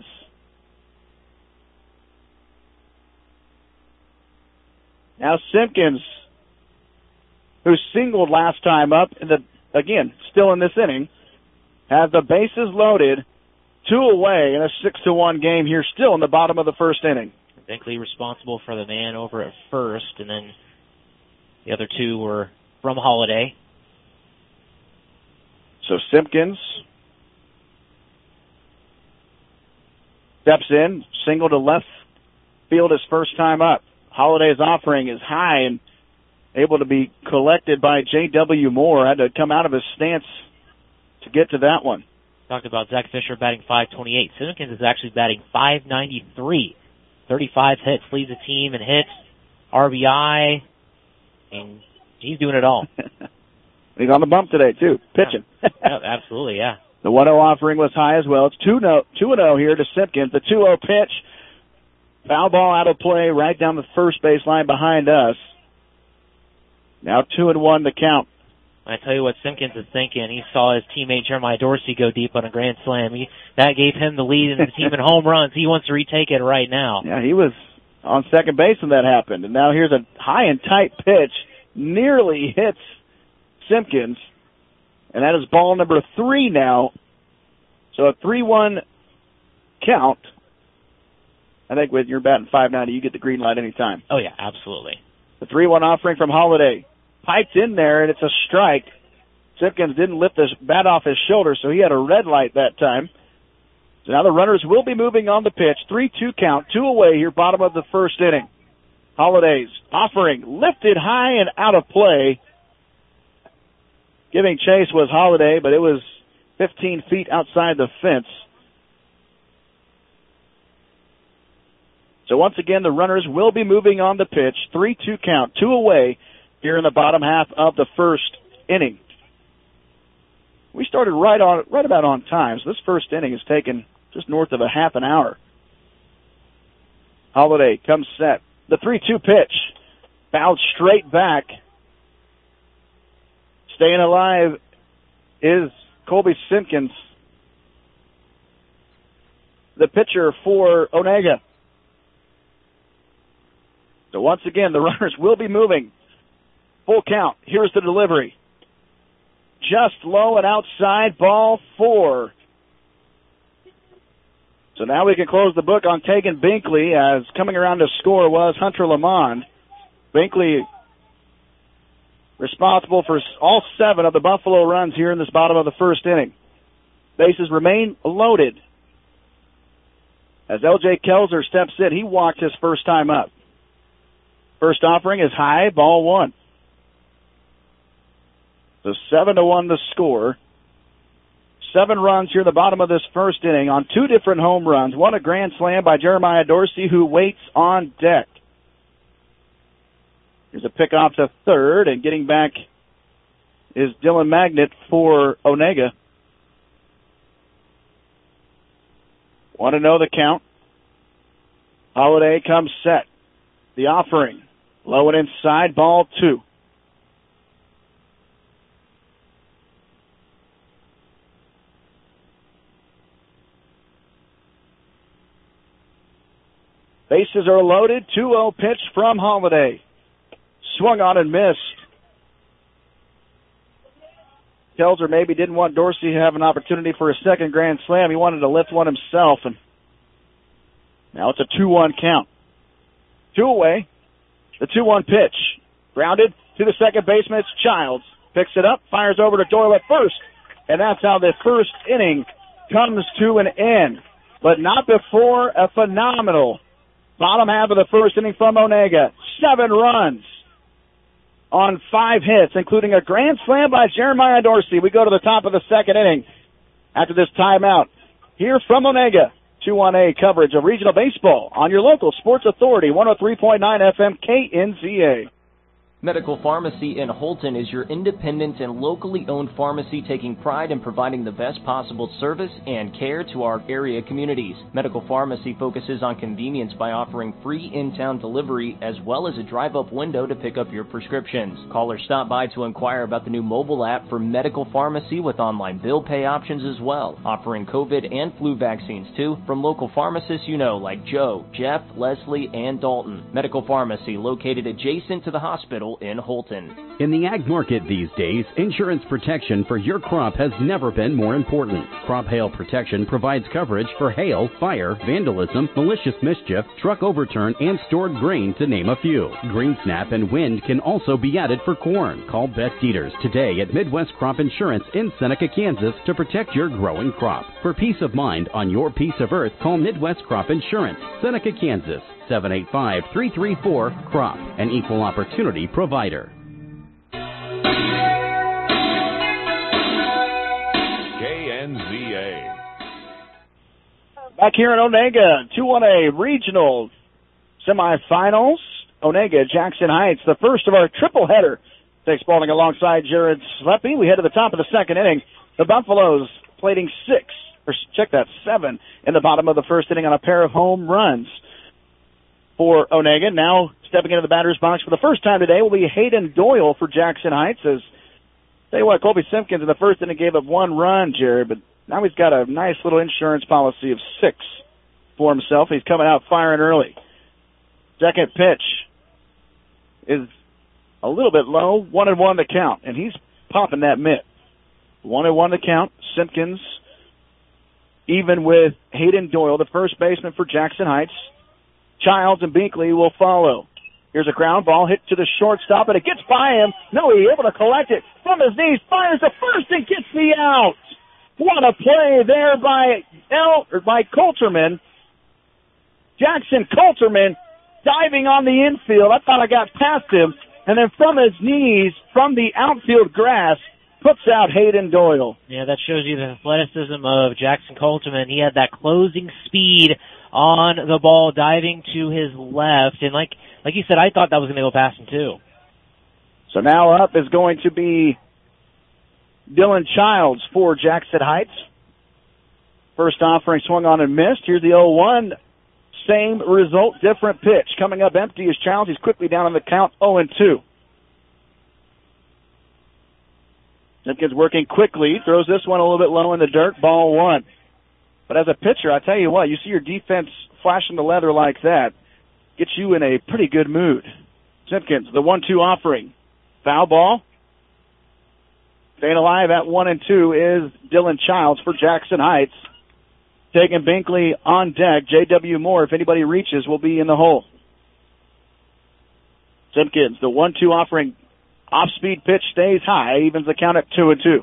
Now Simpkins, who singled last time up, again, still in this inning, has the bases loaded, 2 away in a 6-1 game here, still in the bottom of the first inning.
Binkley responsible for the man over at first, and then the other 2 were from Holliday.
So Simpkins steps in, single to left field his first time up. Holliday's offering is high and able to be collected by J.W. Moore. Had to come out of his stance to get to that one.
Talked about Zach Fisher batting .528. Simpkins is actually batting .593. 35 hits, leads the team in hits, RBI, and he's doing it all.
He's on the bump today, too, pitching.
Yeah, absolutely, yeah.
The 1-0 offering was high as well. It's 2-0 here to Simpkins. The 2-0 pitch Foul ball out of play right down the first baseline behind us. Now 2-1 the count.
I tell you what Simpkins is thinking. He saw his teammate Jeremiah Dorsey go deep on a grand slam. That gave him the lead in the team in home runs. He wants to retake it right now.
Yeah, he was on second base when that happened. And now here's a high and tight pitch. Nearly hits Simpkins. And that is ball number 3 now. So a 3-1 count. I think with your batting .590, you get the green light anytime.
Oh, yeah, absolutely.
The 3-1 offering from Holiday. Piped in there, and it's a strike. Simpkins didn't lift his bat off his shoulder, so he had a red light that time. So now the runners will be moving on the pitch. 3-2 count, 2 away here, bottom of the first inning. Holiday's offering lifted high and out of play. Giving chase was Holiday, but it was 15 feet outside the fence. So once again, the runners will be moving on the pitch. 3-2 count, 2 away here in the bottom half of the first inning. We started right about on time, so this first inning has taken just north of a half an hour. Holiday comes set. The 3-2 pitch. Fouled straight back. Staying alive is Colby Simpkins, the pitcher for Onega. So once again, the runners will be moving. Full count. Here's the delivery. Just low and outside, ball 4. So now we can close the book on Tegan Binkley, as coming around to score was Hunter Lamond. Binkley responsible for all 7 of the Buffalo runs here in this bottom of the first inning. Bases remain loaded. As L.J. Kelzer steps in, he walked his first time up. First offering is high, ball 1. So 7-1 the score. 7 runs here in the bottom of this first inning on 2 different home runs. One a grand slam by Jeremiah Dorsey, who waits on deck. Here's a pickoff to third, and getting back is Dylan Magnet for Onega. Want to know the count? Holiday comes set. The offering. Low and inside, ball 2. Bases are loaded. 2-0 pitch from Holiday. Swung on and missed. Kelzer maybe didn't want Dorsey to have an opportunity for a second grand slam. He wanted to lift one himself, and now it's a 2-1 count. 2 away. The 2-1 pitch. Grounded to the second baseman. It's Childs. Picks it up, fires over to Doyle at first. And that's how the first inning comes to an end. But not before a phenomenal bottom half of the first inning from Onega. 7 runs on 5 hits, including a grand slam by Jeremiah Dorsey. We go to the top of the second inning after this timeout. Here from Onega, 2-1A coverage of regional baseball on your local sports authority, 103.9 FM KNZA.
Medical Pharmacy in Holton is your independent and locally owned pharmacy taking pride in providing the best possible service and care to our area communities. Medical Pharmacy focuses on convenience by offering free in-town delivery as well as a drive-up window to pick up your prescriptions. Call or stop by to inquire about the new mobile app for Medical Pharmacy with online bill pay options as well, offering COVID and flu vaccines too from local pharmacists you know like Joe, Jeff, Leslie, and Dalton. Medical Pharmacy located adjacent to the hospital in Holton.
In the ag market these days, insurance protection for your crop has never been more important. Crop Hail Protection provides coverage for hail, fire, vandalism, malicious mischief, truck overturn, and stored grain, to name a few. Green snap and wind can also be added for corn. Call Beth Dieters today at Midwest Crop Insurance in Seneca, Kansas to protect your growing crop. For peace of mind on your piece of earth, call Midwest Crop Insurance, Seneca, Kansas, 785-334-CROP, an equal opportunity provider.
KNZA.
Back here in Onega, 2-1A regional semifinals. Onega, Jackson Heights, the first of our triple header. Takes Spalding alongside Jared Sleppy. We head to the top of the second inning. The Buffaloes plating 7 in the bottom of the first inning on a pair of home runs. for Onega. Now stepping into the batter's box for the first time today will be Hayden Doyle for Jackson Heights. As tell you what, Colby Simpkins in the first inning gave up 1 run, Jerry, but now he's got a nice little insurance policy of 6 for himself. He's coming out firing early. Second pitch is a little bit low, 1-1 to count, and he's popping that mitt. 1-1 to count. Simpkins even with Hayden Doyle, the first baseman for Jackson Heights. Childs and Binkley will follow. Here's a ground ball hit to the shortstop, and it gets by him. No, he's able to collect it from his knees, fires the first and gets the out. What a play there by Coulterman. Jackson Coulterman diving on the infield. I thought I got past him. And then from his knees, from the outfield grass, puts out Hayden Doyle.
Yeah, that shows you the athleticism of Jackson Coulterman. He had that closing speed on the ball, diving to his left. And like you said, I thought that was going to go past him too.
So now up is going to be Dylan Childs for Jackson Heights. First offering swung on and missed. Here's the 0-1. Same result, different pitch. Coming up empty is Childs. He's quickly down on the count, 0-2. Simpkins working quickly. Throws this one a little bit low in the dirt. Ball 1. But as a pitcher, I tell you what, you see your defense flashing the leather like that, gets you in a pretty good mood. Simpkins, the 1-2 offering. Foul ball. Staying alive at 1-2 is Dylan Childs for Jackson Heights. Taking Binkley on deck. J.W. Moore, if anybody reaches, will be in the hole. Simpkins, the 1-2 offering. Off-speed pitch stays high. Evens the count at 2-2.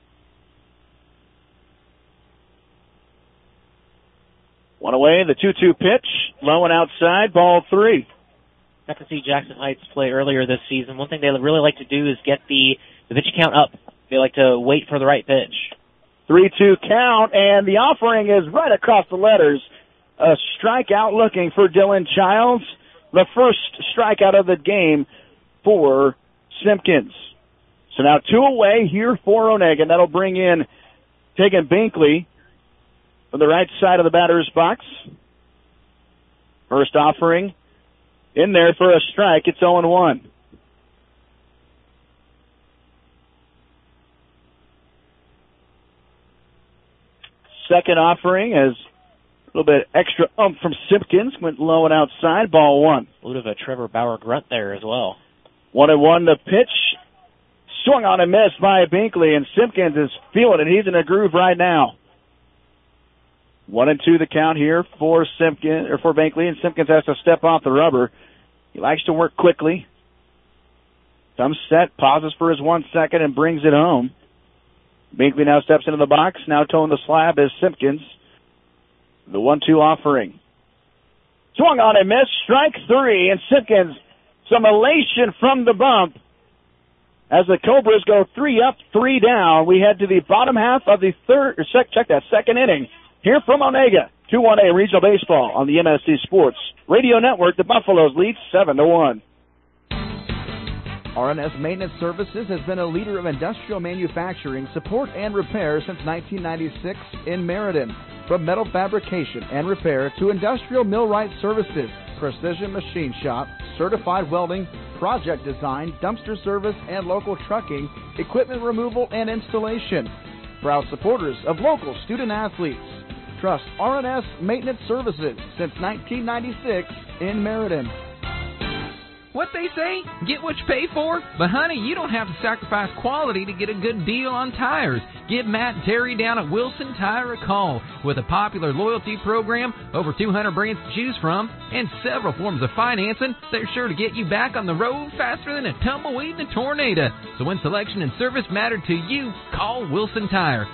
One away, the 2-2 pitch. Low and outside, ball 3.
Got to see Jackson Heights play earlier this season. One thing they really like to do is get the pitch count up. They like to wait for the right pitch.
3-2 count, and the offering is right across the letters. A strikeout looking for Dylan Childs. The first strikeout of the game for Simpkins. So now 2 away here for Onega. That'll bring in Tegan Binkley from the right side of the batter's box. First offering in there for a strike. It's 0-1. Second offering as a little bit extra from Simpkins. Went low and outside. Ball 1.
A little bit of a Trevor Bauer grunt there as well.
1-1 the pitch. Swung on and missed by Binkley, and Simpkins is feeling it. He's in a groove right now. 1-2 the count here for Simpkins or for Binkley, and Simpkins has to step off the rubber. He likes to work quickly. Comes set, pauses for his 1 second, and brings it home. Binkley now steps into the box. Now towing the slab is Simpkins. The 1-2 offering. Swung on and missed. Strike 3, and Simpkins, some elation from the bump. As the Cobras go 3 up, 3 down, we head to the bottom half of the second inning. Here from Onega, 2-1A Regional Baseball on the MSC Sports Radio Network. The Buffaloes lead 7-1.
RNS Maintenance Services has been a leader of industrial manufacturing, support, and repair since 1996 in Meriden. From metal fabrication and repair to industrial millwright services, precision machine shop, certified welding, project design, dumpster service, and local trucking, equipment removal and installation. Proud supporters of local student athletes. Trust RNS Maintenance Services since 1996 in Meriden.
What they say? Get what you pay for? But honey, you don't have to sacrifice quality to get a good deal on tires. Give Matt and Terry down at Wilson Tire a call. With a popular loyalty program, over 200 brands to choose from, and several forms of financing, they're sure to get you back on the road faster than a tumbleweed in a tornado. So when selection and service matter to you, call Wilson Tire,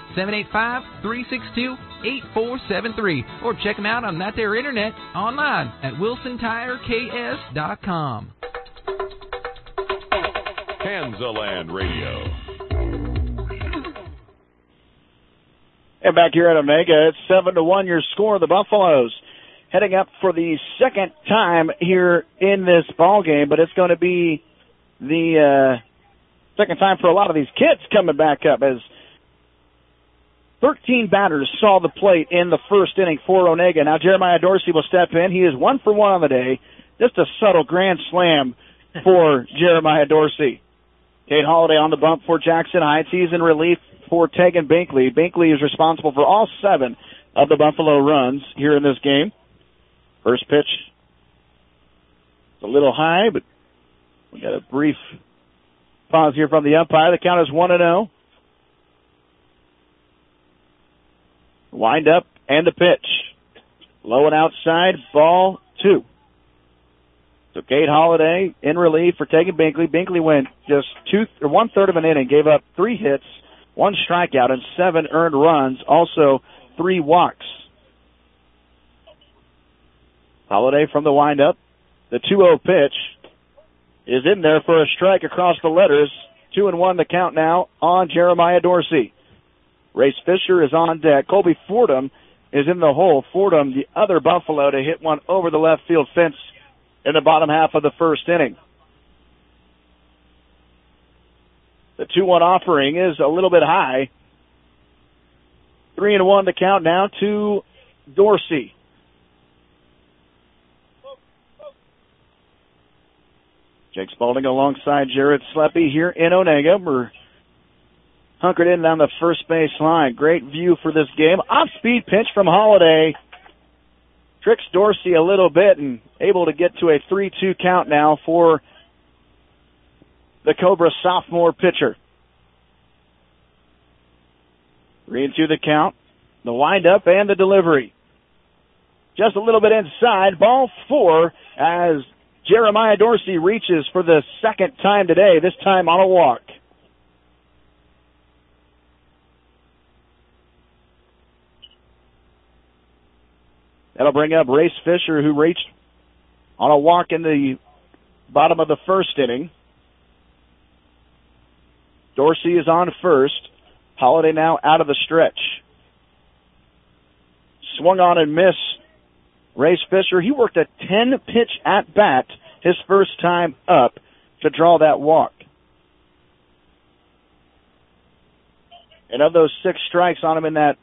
785-362-8473, or check them out on that there internet online at wilsontireks.com.
Kansaland Radio.
And back here at Onega, it's 7-1 your score. The Buffaloes heading up for the second time here in this ball game, but it's going to be the second time for a lot of these kids coming back up as 13 batters saw the plate in the first inning for Onega. Now Jeremiah Dorsey will step in. He is 1 for 1 on the day. just a subtle grand slam for Jeremiah Dorsey. Cade Holliday on the bump for Jackson Heights. He's in relief for Tegan Binkley. Binkley is responsible for all 7 of the Buffalo runs here in this game. First pitch, it's a little high, but we got a brief pause here from the umpire. The count is 1-0. Wind up and the pitch. Low and outside, ball 2. So Cade Holliday in relief for Tegan Binkley. Binkley went just 1/3 of an inning, gave up 3 hits, 1 strikeout, and 7 earned runs, also 3 walks. Holliday from the windup. The 2-0 pitch is in there for a strike across the letters. 2-1 the count now on Jeremiah Dorsey. Race Fisher is on deck. Colby Fordham is in the hole. Fordham, the other Buffalo, to hit one over the left field fence in the bottom half of the first inning. The 2-1 offering is a little bit high. 3-1 to count now to Dorsey. Jake Spalding alongside Jared Sleppy here in Onega. We're hunkered in down the first base line. Great view for this game. Off-speed pitch from Holliday. Tricks Dorsey a little bit and able to get to a 3-2 count now for the Cobra sophomore pitcher. 3-2 the count. The windup and the delivery. Just a little bit inside. Ball 4 as Jeremiah Dorsey reaches for the second time today, this time on a walk. That'll bring up Race Fisher, who reached on a walk in the bottom of the first inning. Dorsey is on first. Holliday now out of the stretch. Swung on and missed. Race Fisher, he worked a 10-pitch at-bat his first time up to draw that walk. And of those 6 strikes on him in that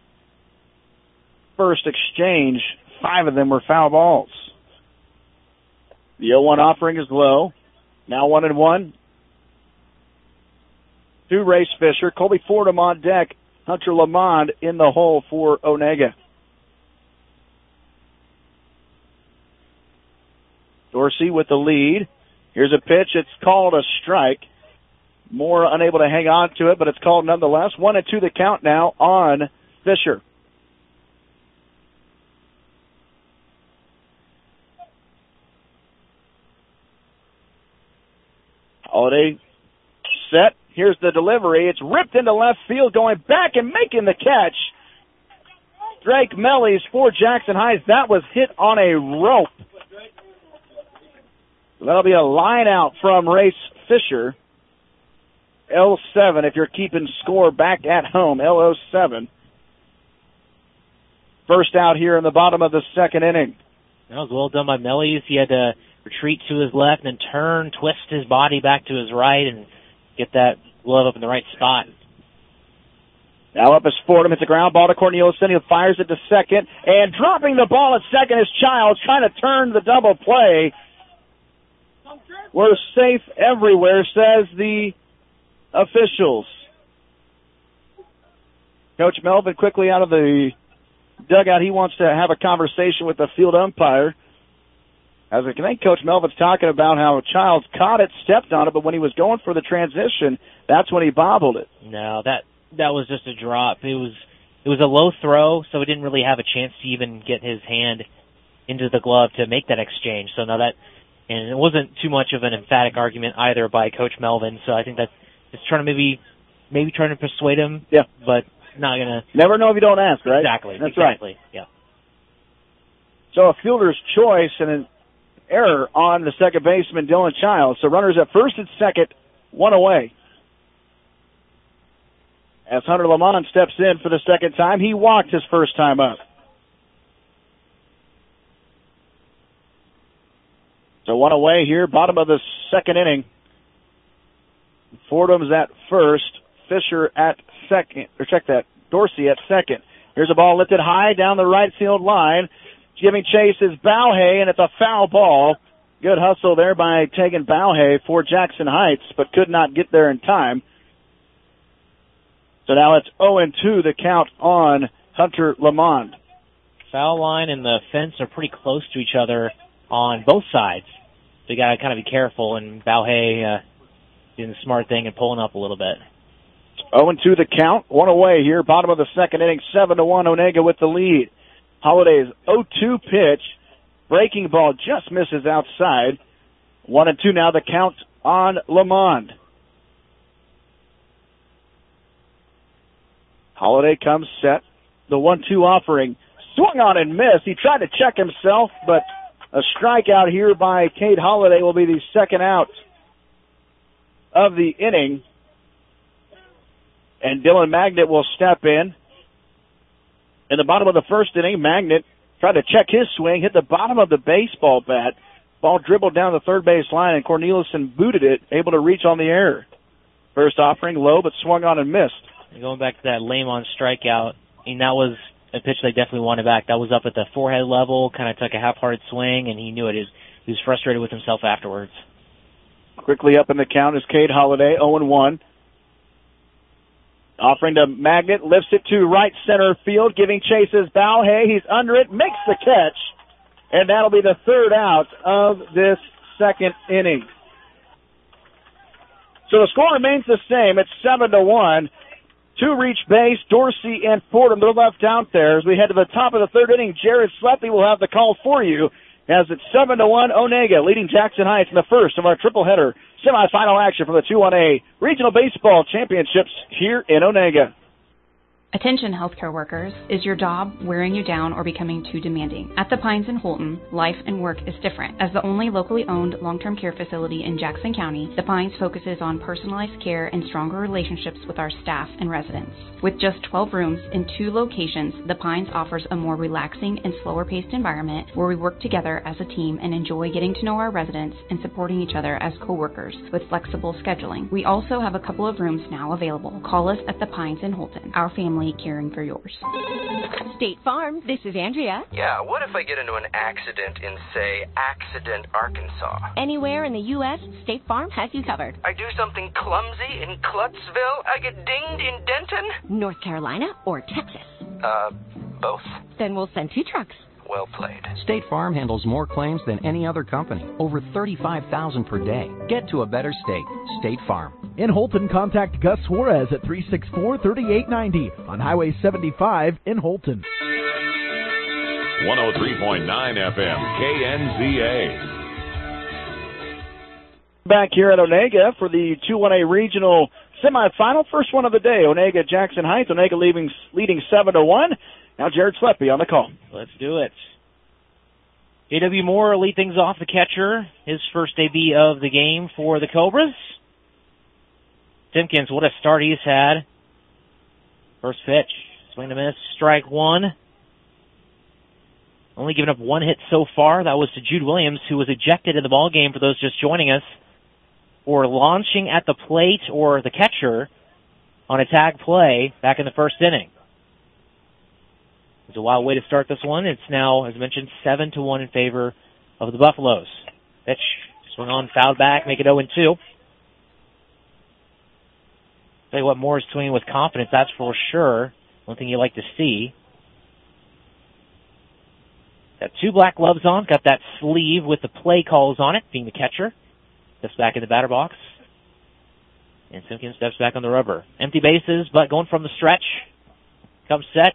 first exchange, 5 of them were foul balls. The 0-1 offering is low. Now 1-1. To Race Fisher. Colby Fordham on deck. Hunter Lamond in the hole for Onega. Dorsey with the lead. Here's a pitch. It's called a strike. Moore unable to hang on to it, but it's called nonetheless. 1-2 the count now on Fisher. Holliday set. Here's the delivery. It's ripped into left field, going back and making the catch. Drake Mellies for Jackson Heights. That was hit on a rope. That'll be a line out from Race Fisher. L7 if you're keeping score back at home. L07. First out here in the bottom of the second inning.
That was well done by Mellies. He had to retreat to his left and then turn, twist his body back to his right, and get that glove up in the right spot.
Now up is Fordham. It's a ground ball to Cornelison. He fires it to second. And dropping the ball at second is Childs, trying to turn the double play. We're safe everywhere, says the officials. Coach Melvin quickly out of the dugout. He wants to have a conversation with the field umpire. As I think Coach Melvin's talking about how Childs caught it, stepped on it, but when he was going for the transition, that's when he bobbled it.
No, that was just a drop. It was a low throw, so he didn't really have a chance to even get his hand into the glove to make that exchange. So no, and it wasn't too much of an emphatic argument either by Coach Melvin. So I think that's just trying to maybe trying to persuade him.
Yeah,
but not gonna.
Never know if you don't ask, right?
Exactly.
That's
exactly.
Right.
Yeah.
So a fielder's choice and an error on the second baseman, Dylan Childs. So runners at first and second, 1 away. As Hunter Lamont steps in for the second time, he walked his first time up. So 1 away here, bottom of the second inning. Fordham's at first, Fisher at second, or check that, Dorsey at second. Here's a ball lifted high down the right field line. Giving chase is Bauhay, and it's a foul ball. Good hustle there by Tegan Bauhay for Jackson Heights, but could not get there in time. So now it's 0-2 the count on Hunter Lamond.
Foul line and the fence are pretty close to each other on both sides. So you got to kind of be careful, and Bauhay doing the smart thing and pulling up a little bit.
0-2 the count. One away here. Bottom of the second inning, 7-1 Onega with the lead. Holiday's 0-2 pitch. Breaking ball just misses outside. 1-2 now the count on Lamond. Holiday comes set. The 1-2 offering. Swung on and missed. He tried to check himself, but a strikeout here by Cade Holiday will be the second out of the inning. And Dylan Magnet will step in. In the bottom of the first inning, Magnet tried to check his swing, hit the bottom of the baseball bat. Ball dribbled down the third base line, and Cornelison booted it, able to reach on the air. First offering low, but swung on and missed.
And going back to that Lamond strikeout, and that was a pitch they definitely wanted back. That was up at the forehead level, kind of took a half-hearted swing, and he knew it. He was frustrated with himself afterwards.
Quickly up in the count is Cade Holiday, 0-1. Offering to Magnet, lifts it to right center field, giving chases Bauhay. He's under it, makes the catch, and that'll be the third out of this second inning. So the score remains the same. It's 7-1. Two reach base, Dorsey and Fordham to the left out there. As we head to the top of the third inning, Jared Sleppy will have the call for you. As it's 7-1, Onega leading Jackson Heights in the first of our triple-header semifinal action for the 2-1A Regional Baseball Championships here in Onega.
Attention healthcare workers, is your job wearing you down or becoming too demanding? At the Pines in Holton, life and work is different. As the only locally owned long-term care facility in Jackson County, the Pines focuses on personalized care and stronger relationships with our staff and residents. With just 12 rooms in 2 locations, the Pines offers a more relaxing and slower-paced environment where we work together as a team and enjoy getting to know our residents and supporting each other as co-workers with flexible scheduling. We also have a couple of rooms now available. Call us at the Pines in Holton. Our family caring for yours.
State Farm, this is Andrea.
Yeah, what if I get into an accident in, say, Accident, Arkansas?
Anywhere in the U.S., State Farm has you covered.
I do something clumsy in Cluttsville, I get dinged in Denton?
North Carolina or Texas?
Both.
Then we'll send 2 trucks.
Well played.
State Farm handles more claims than any other company. Over 35,000 per day. Get to a better state. State Farm.
In Holton, contact Gus Suarez at 364-3890 on Highway 75 in Holton.
103.9 FM, KNZA.
Back here at Onega for the 2-1A Regional Semifinal. First one of the day, Onega Jackson Heights. Onega leading 7-1. Now Jared Sleppy on the call.
Let's do it. A.W. Moore lead things off, the catcher. His first debut of the game for the Cobras. Timkins, what a start he's had. First pitch, swing and a miss, strike one. Only given up 1 hit so far. That was to Jude Williams, who was ejected in the ball game for those just joining us for launching at the plate or the catcher on a tag play back in the first inning. It's a wild way to start this one. It's now, as mentioned, 7-1 in favor of the Buffaloes. Pitch, swung on, fouled back, make it 0-2. Tell you what, Moore is swinging with confidence, that's for sure. One thing you like to see. Got 2 black gloves on, got that sleeve with the play calls on it, being the catcher. Steps back in the batter box. And Simpkins steps back on the rubber. Empty bases, but going from the stretch. Comes set.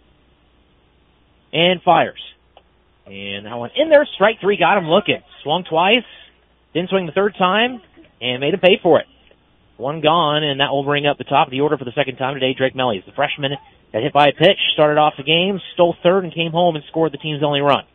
And fires. And that one in there, strike 3, got him looking. Swung twice, didn't swing the third time, and made him pay for it. 1 gone, and that will bring up the top of the order for the second time today, Drake Mellies. The freshman got hit by a pitch, started off the game, stole third, and came home and scored the team's only run.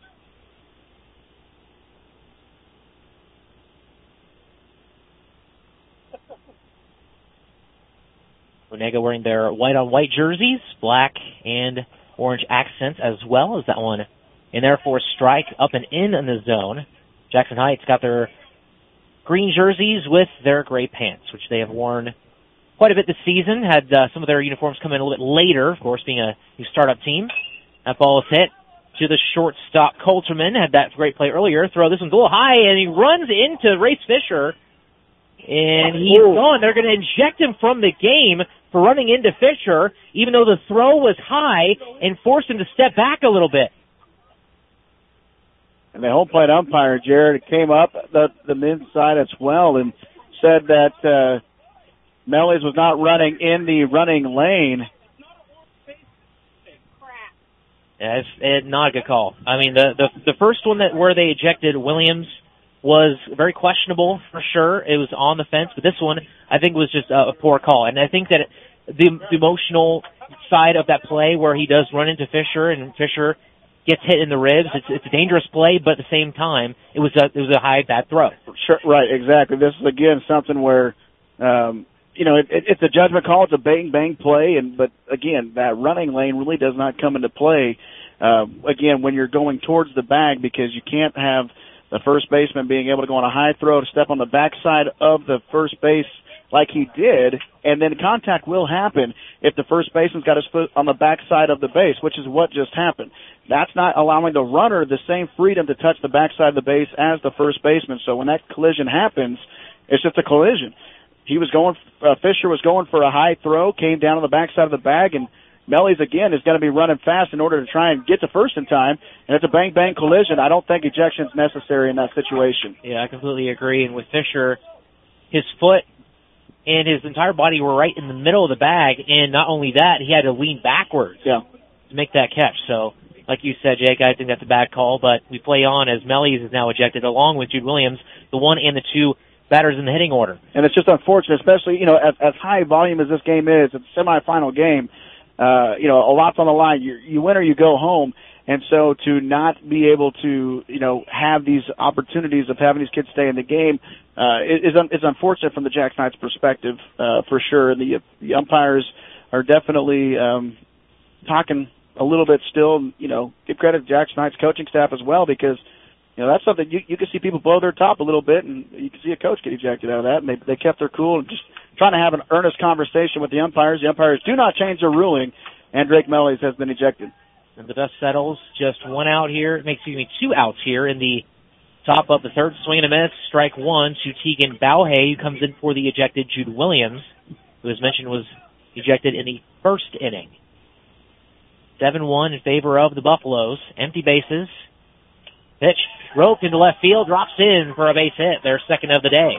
Onega wearing their white-on-white jerseys, black and orange accents as well as that one in there for a strike, up and in the zone. Jackson Heights got their green jerseys with their gray pants, which they have worn quite a bit this season. Had some of their uniforms come in a little bit later, of course, being a new startup team. That ball is hit to the shortstop. Coulterman had that great play earlier. Throw this one's a little high, and he runs into Race Fisher, and he's gone. They're going to eject him from the game for running into Fisher, even though the throw was high, and forced him to step back a little bit.
And the home plate umpire, Jared, came up the men's side as well and said that Mellies was not running in the running lane.
Yeah, it's not a good call. I mean, the first one where they ejected Williams was very questionable for sure. It was on the fence, but this one I think was just a poor call. And I think that the emotional side of that play where he does run into Fisher and Fisher gets hit in the ribs, it's a dangerous play, but at the same time it was a high bad throw.
Sure, right, exactly. This is again something where it's a judgment call. It's a bang play, but again, that running lane really does not come into play. Again, when you're going towards the bag, because you can't have the first baseman being able to go on a high throw to step on the backside of the first base like he did, and then contact will happen if the first baseman's got his foot on the backside of the base, which is what just happened. That's not allowing the runner the same freedom to touch the backside of the base as the first baseman. So when that collision happens, it's just a collision. Fisher was going for a high throw, came down on the backside of the bag, and Mellies, again, is going to be running fast in order to try and get to first in time, and it's a bang collision. I don't think ejection is necessary in that situation.
Yeah, I completely agree. And with Fisher, his foot and his entire body were right in the middle of the bag, and not only that, he had to lean backwards to make that catch. So, like you said, Jake, I think that's a bad call, but we play on as Mellies is now ejected, along with Jude Williams, the 1 and the 2 batters in the hitting order.
And it's just unfortunate, especially, as high volume as this game is, it's a semifinal game. A lot's on the line. You win or you go home. And so to not be able to, have these opportunities of having these kids stay in the game is unfortunate from the Jackson Heights perspective, for sure. And the umpires are definitely talking a little bit still. Give credit to Jackson Heights coaching staff as well, because that's something you can see people blow their top a little bit, and you can see a coach get ejected out of that. And they kept their cool and just trying to have an earnest conversation with the umpires. The umpires do not change their ruling, and Drake Mellies has been ejected.
And the dust settles. Just 2 outs here in the top of the third. Swing and a miss. Strike 1 to Tegan Bauhay, who comes in for the ejected Jude Williams, who, as mentioned, was ejected in the first inning. 7-1 in favor of the Buffaloes. Empty bases. Pitch roped into left field, drops in for a base hit, their second of the day.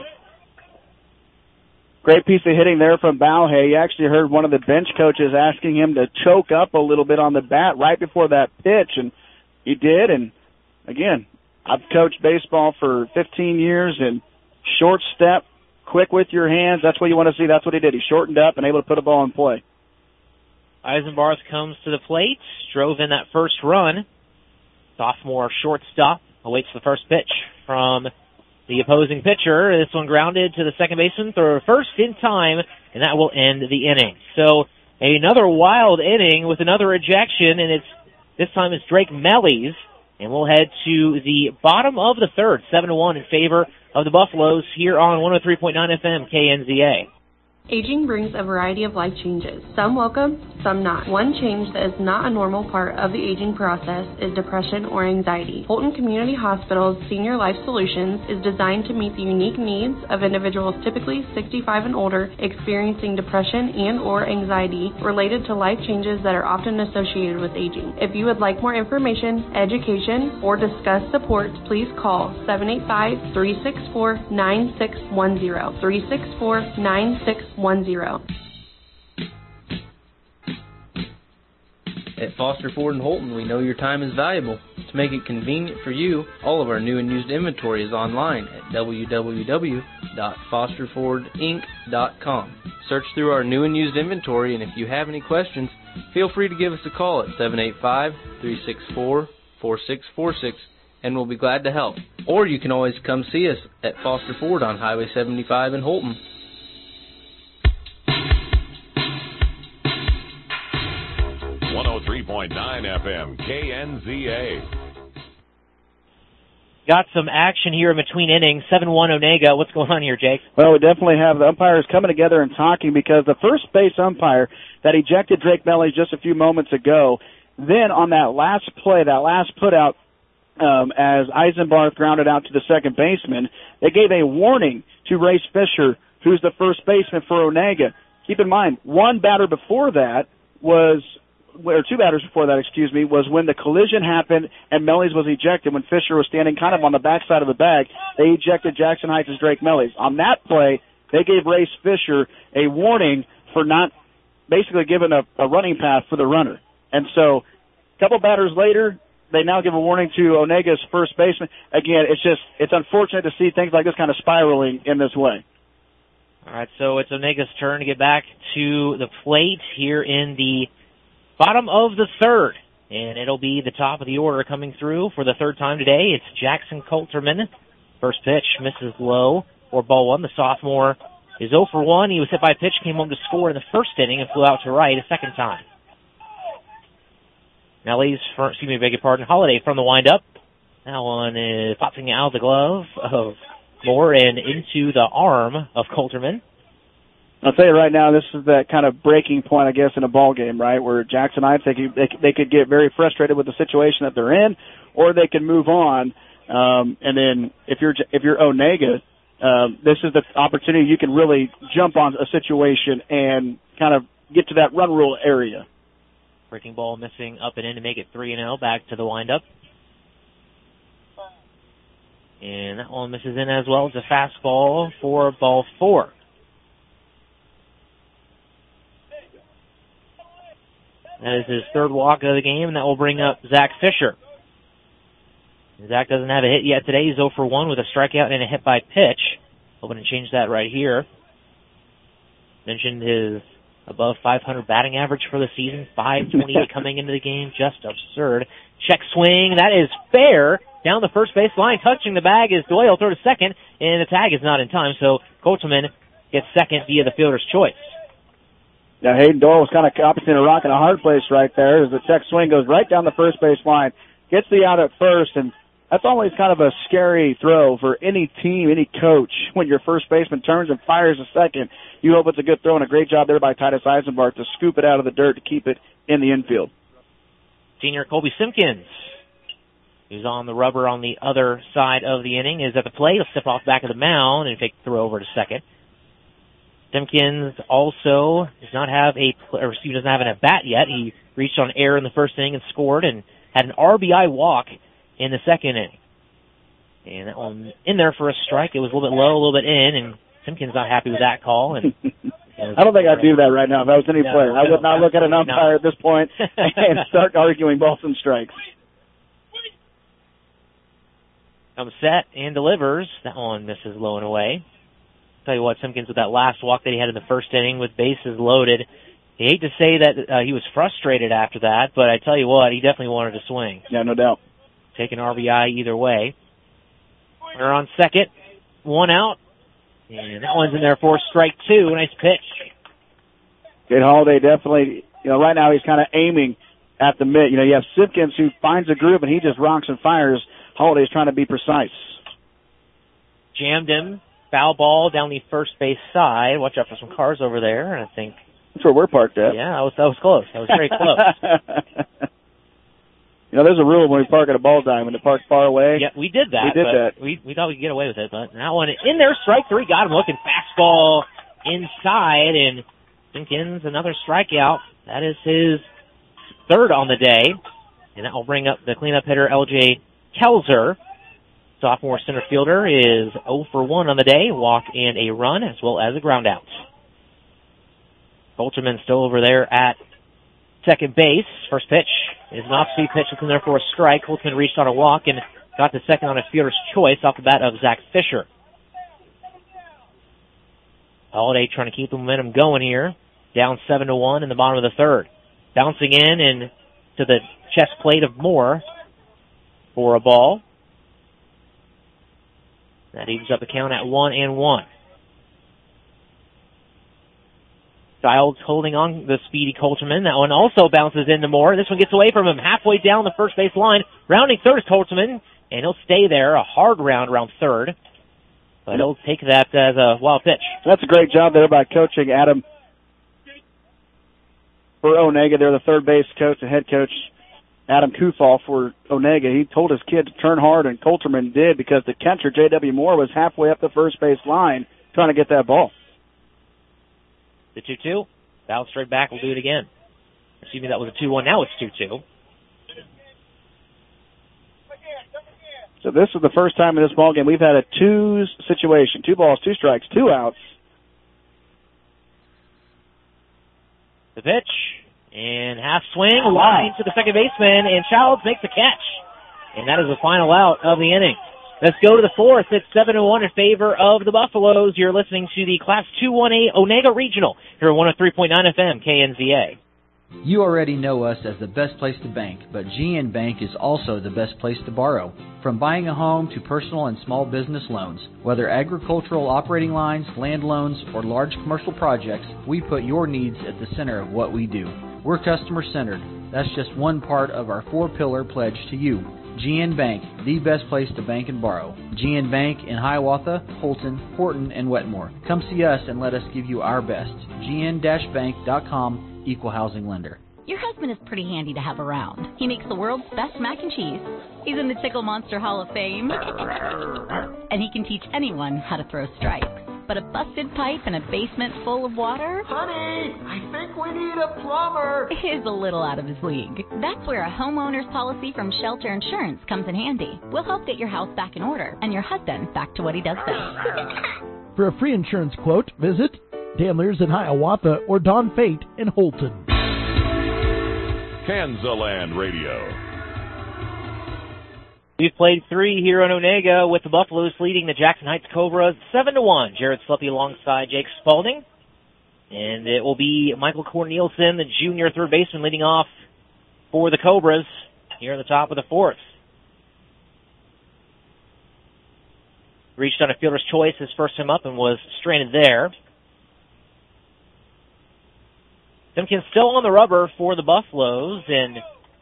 Great piece of hitting there from Bauhay. You actually heard one of the bench coaches asking him to choke up a little bit on the bat right before that pitch, and he did. And, again, I've coached baseball for 15 years, and short step, quick with your hands, that's what you want to see. That's what he did. He shortened up and able to put a ball in play.
Eisenbarth comes to the plate, drove in that first run. Sophomore shortstop awaits the first pitch from the opposing pitcher. This one grounded to the second baseman, throw first in time, and that will end the inning. So another wild inning with another ejection, and this time it's Drake Mellies, and we'll head to the bottom of the third, 7-1 in favor of the Buffaloes here on 103.9 FM KNZA.
Aging brings a variety of life changes, some welcome, some not. One change that is not a normal part of the aging process is depression or anxiety. Holton Community Hospital's Senior Life Solutions is designed to meet the unique needs of individuals typically 65 and older experiencing depression and or anxiety related to life changes that are often associated with aging. If you would like more information, education, or discuss support, please call 785-364-9610. 364-9610.
At Foster Ford in Holton, we know your time is valuable. To make it convenient for you, all of our new and used inventory is online at www.fosterfordinc.com. Search through our new and used inventory, and if you have any questions, feel free to give us a call at 785-364-4646, and we'll be glad to help. Or you can always come see us at Foster Ford on Highway 75 in Holton.
103.9 FM KNZA.
Got some action here in between innings. 7-1 Onega. What's going on here, Jake?
Well, we definitely have the umpires coming together and talking, because the first base umpire that ejected Drake Mellies just a few moments ago Then on that last play, that last put out, as Eisenbarth grounded out to the second baseman, they gave a warning to Race Fisher, who's the first baseman for Onega. Keep in mind, two batters before that, was when the collision happened and Mellies was ejected when Fisher was standing kind of on the backside of the bag. They ejected Jackson Heights' Drake Mellies. On that play, they gave Race Fisher a warning for not basically giving a running path for the runner. And so a couple batters later, they now give a warning to Onega's first baseman. Again, it's unfortunate to see things like this kind of spiraling in this way.
All right, so it's Onega's turn to get back to the plate here in the bottom of the third. And it'll be the top of the order coming through for the third time today. It's Jackson Coulterman. First pitch misses low for ball one. The sophomore is 0 for 1. He was hit by a pitch, came home to score in the first inning and flew out to right a second time. Holiday from the windup. That one is popping out of the glove of Moore and into the arm of Coulterman.
I'll tell you right now, this is that kind of breaking point, I guess, in a ball game, right, where Jackson Heights, they could get very frustrated with the situation that they're in, or they can move on. And then if you're Onega, this is the opportunity you can really jump on a situation and kind of get to that run rule area.
Breaking ball missing up and in to make it 3-0. Back to the windup. And that one misses in as well. It's a fastball for ball 4. That is his third walk of the game, and that will bring up Zach Fisher. Zach doesn't have a hit yet today. He's 0 for 1 with a strikeout and a hit by pitch. Hoping to change that right here. Mentioned his above 500 batting average for the season. 528 coming into the game. Just absurd. Check swing. That is fair. Down the first base line. Touching the bag is Doyle. Throw to second. And the tag is not in time. So Coulterman gets second via the fielder's choice.
Now Hayden Doyle was kind of opposite a rock and a hard place right there as the check swing goes right down the first base line. Gets the out at first, and that's always kind of a scary throw for any team, any coach. When your first baseman turns and fires a second, you hope it's a good throw, and a great job there by Titus Eisenbarth to scoop it out of the dirt to keep it in the infield.
Senior Colby Simpkins, who's on the rubber on the other side of the inning, is at the plate. He'll step off back of the mound and take the throw over to second. Simpkins also doesn't have an at-bat yet. He reached on air in the first inning and scored and had an RBI walk in the second inning. And that one in there for a strike. It was a little bit low, a little bit in, and Simpkins not happy with that call. And
I don't think I'd do that right now if I was any player. I would not look at an umpire at this point and start arguing balls and strikes.
Comes set and delivers. That one misses low and away. Tell you what, Simpkins with that last walk that he had in the first inning with bases loaded. You hate to say that he was frustrated after that, but I tell you what, he definitely wanted to swing.
Yeah, no doubt.
Take an RBI either way. We're on second, one out, and that one's in there for strike 2. Nice pitch.
Kate Holiday definitely, right now he's kind of aiming at the mitt. You have Simpkins who finds a groove and he just rocks and fires. Holiday's trying to be precise.
Jammed him. Foul ball down the first base side. Watch out for some cars over there, and I think
that's where we're parked at.
Yeah, that was close. That was very close.
There's a rule when we park at a ball diamond to park far away.
Yeah, we did that. We thought we could get away with it, but that one in there, strike 3, got him looking. Fastball inside, and Simpkins another strikeout. That is his third on the day, and that will bring up the cleanup hitter L.J. Kelzer. Sophomore center fielder is 0 for 1 on the day, walk and a run, as well as a ground out. Coulterman still over there at second base. First pitch is an off-speed pitch that's in there for a strike. Coulterman reached on a walk and got the second on a fielder's choice off the bat of Zach Fisher. Holiday trying to keep the momentum going here. Down 7-1 in the bottom of the third. Bouncing in and to the chest plate of Moore for a ball. That evens up the count at 1-1. Childs holding on the speedy Coulterman. That one also bounces into Moore. This one gets away from him halfway down the first base line. Rounding third is Coulterman, and he'll stay there. A hard round around third. But he'll take that as a wild pitch.
That's a great job there by coaching Adam for Onega. They're the third base coach and head coach Adam Kufall for Onega. He told his kid to turn hard, and Coulterman did because the catcher, J.W. Moore, was halfway up the first base line trying to get that ball.
The 2-2. Bounce straight back. We'll do it again. Excuse me, that was a 2-1. Now it's 2-2.
So this is the first time in this ballgame we've had a twos situation. 2 balls, 2 strikes, 2 outs.
The pitch, and half swing, line to the second baseman, and Childs makes the catch. And that is the final out of the inning. Let's go to the fourth. It's 7-1 in favor of the Buffaloes. You're listening to the Class 2-1A Onega Regional here at 103.9 FM, KNZA.
You already know us as the best place to bank, but GN Bank is also the best place to borrow. From buying a home to personal and small business loans, whether agricultural operating lines, land loans, or large commercial projects, we put your needs at the center of what we do. We're customer-centered. That's just one part of our 4-pillar pledge to you. GN Bank, the best place to bank and borrow. GN Bank in Hiawatha, Holton, Horton, and Wetmore. Come see us and let us give you our best. GN-bank.com, Equal Housing Lender.
Your husband is pretty handy to have around. He makes the world's best mac and cheese. He's in the Tickle Monster Hall of Fame. And he can teach anyone how to throw strikes. But a busted pipe in a basement full of water?
Honey, I think we need a plumber.
Is a little out of his league. That's where a homeowner's policy from Shelter Insurance comes in handy. We'll help get your house back in order and your husband back to what he does best.
For a free insurance quote, visit Danlers in Hiawatha or Don Fate in Holton.
Kansaland Radio.
We've played 3 here on Onega with the Buffaloes leading the Jackson Heights Cobras 7-1. Jared Sleppy alongside Jake Spalding. And it will be Michael Cornelison, the junior third baseman, leading off for the Cobras here in the top of the 4th. Reached on a fielder's choice his first time up and was stranded there. Simpkins still on the rubber for the Buffaloes, and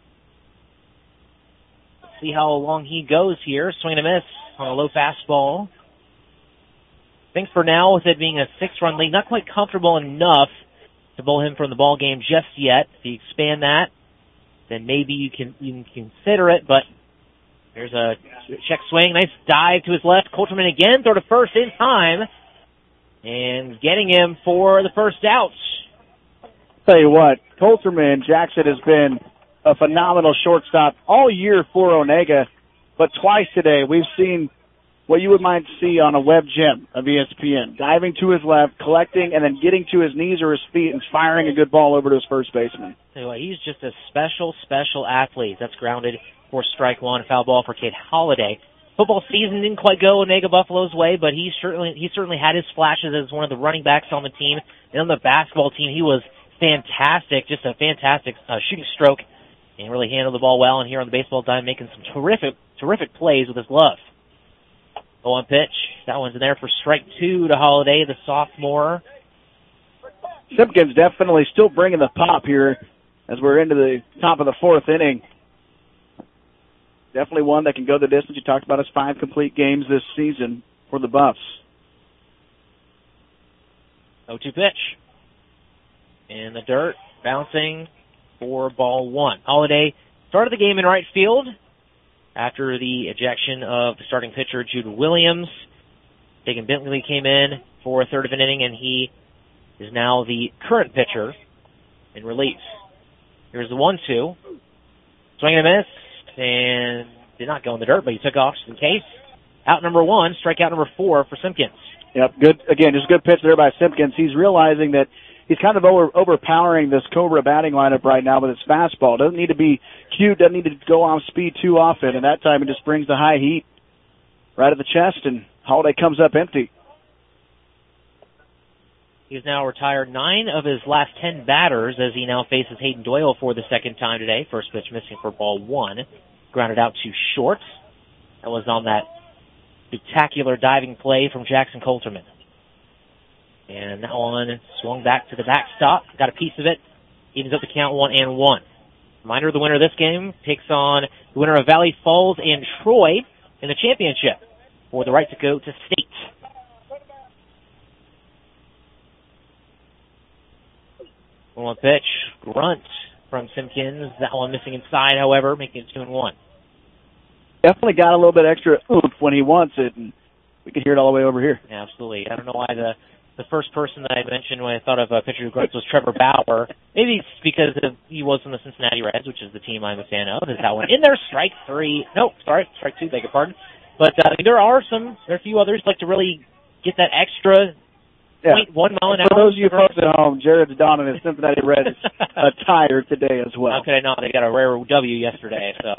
let's see how long he goes here. Swing and a miss on a low fastball. I think for now, with it being a 6-run lead, not quite comfortable enough to bowl him from the ball game just yet. If you expand that, then maybe you can consider it, but there's a check swing. Nice dive to his left. Coulterman again, throw to first in time, and getting him for the first out.
Tell you what, Coulterman Jackson has been a phenomenal shortstop all year for Onega, but twice today we've seen what you might see on a web gem of ESPN, diving to his left, collecting, and then getting to his knees or his feet and firing a good ball over to his first baseman.
Tell you what, he's just a special athlete. That's grounded for strike one, foul ball for Cade Holliday. Football season didn't quite go Onega Buffalo's way, but he certainly had his flashes as one of the running backs on the team. And on the basketball team, he was fantastic, just a fantastic shooting stroke, and really handled the ball well. And here on the baseball diamond, making some terrific plays with his glove. 0-1 pitch. That one's in there for strike 2 to Holliday, the sophomore.
Simpkins definitely still bringing the pop here as we're into the top of the 4th inning. Definitely one that can go the distance. You talked about his 5 complete games this season for the Buffs.
0-2 pitch. In the dirt, bouncing for ball 1. Holliday started the game in right field after the ejection of the starting pitcher, Jude Williams. Dagan Bentley came in for a third of an inning, and he is now the current pitcher in relief. Here's the 1-2. Swing and a miss, and did not go in the dirt, but he took off just in case. Out number 1, strikeout number 4 for Simpkins.
Yep, good. Again, just a good pitch there by Simpkins. He's realizing that he's kind of overpowering this Cobra batting lineup right now with his fastball. Doesn't need to be cute, doesn't need to go off speed too often, and that time he just brings the high heat right at the chest, and Holliday comes up empty.
He's now retired 9 of his last 10 batters as he now faces Hayden Doyle for the second time today. First pitch missing for ball 1. Grounded out to short. That was on that spectacular diving play from Jackson Coulterman. And that one swung back to the backstop. Got a piece of it. Evens up the count 1-1. Reminder, the winner of this game takes on the winner of Valley Falls and Troy in the championship for the right to go to state. One pitch, grunt from Simpkins. That one missing inside, however, making it 2-1.
Definitely got a little bit extra oomph when he wants it, and we can hear it all the way over here.
Yeah, absolutely. I don't know why the first person that I mentioned when I thought of pitcher who was Trevor Bauer. Maybe it's because he was from the Cincinnati Reds, which is the team I'm a fan of. Is that one in there? Strike 3. No, sorry, strike 2. Beg your pardon. But there are a few others like to really get that extra 0.1 mile an hour.
For those of you folks at home, Jared's donning his Cincinnati Reds attire today as well.
How could I not? They got a rare W yesterday, so.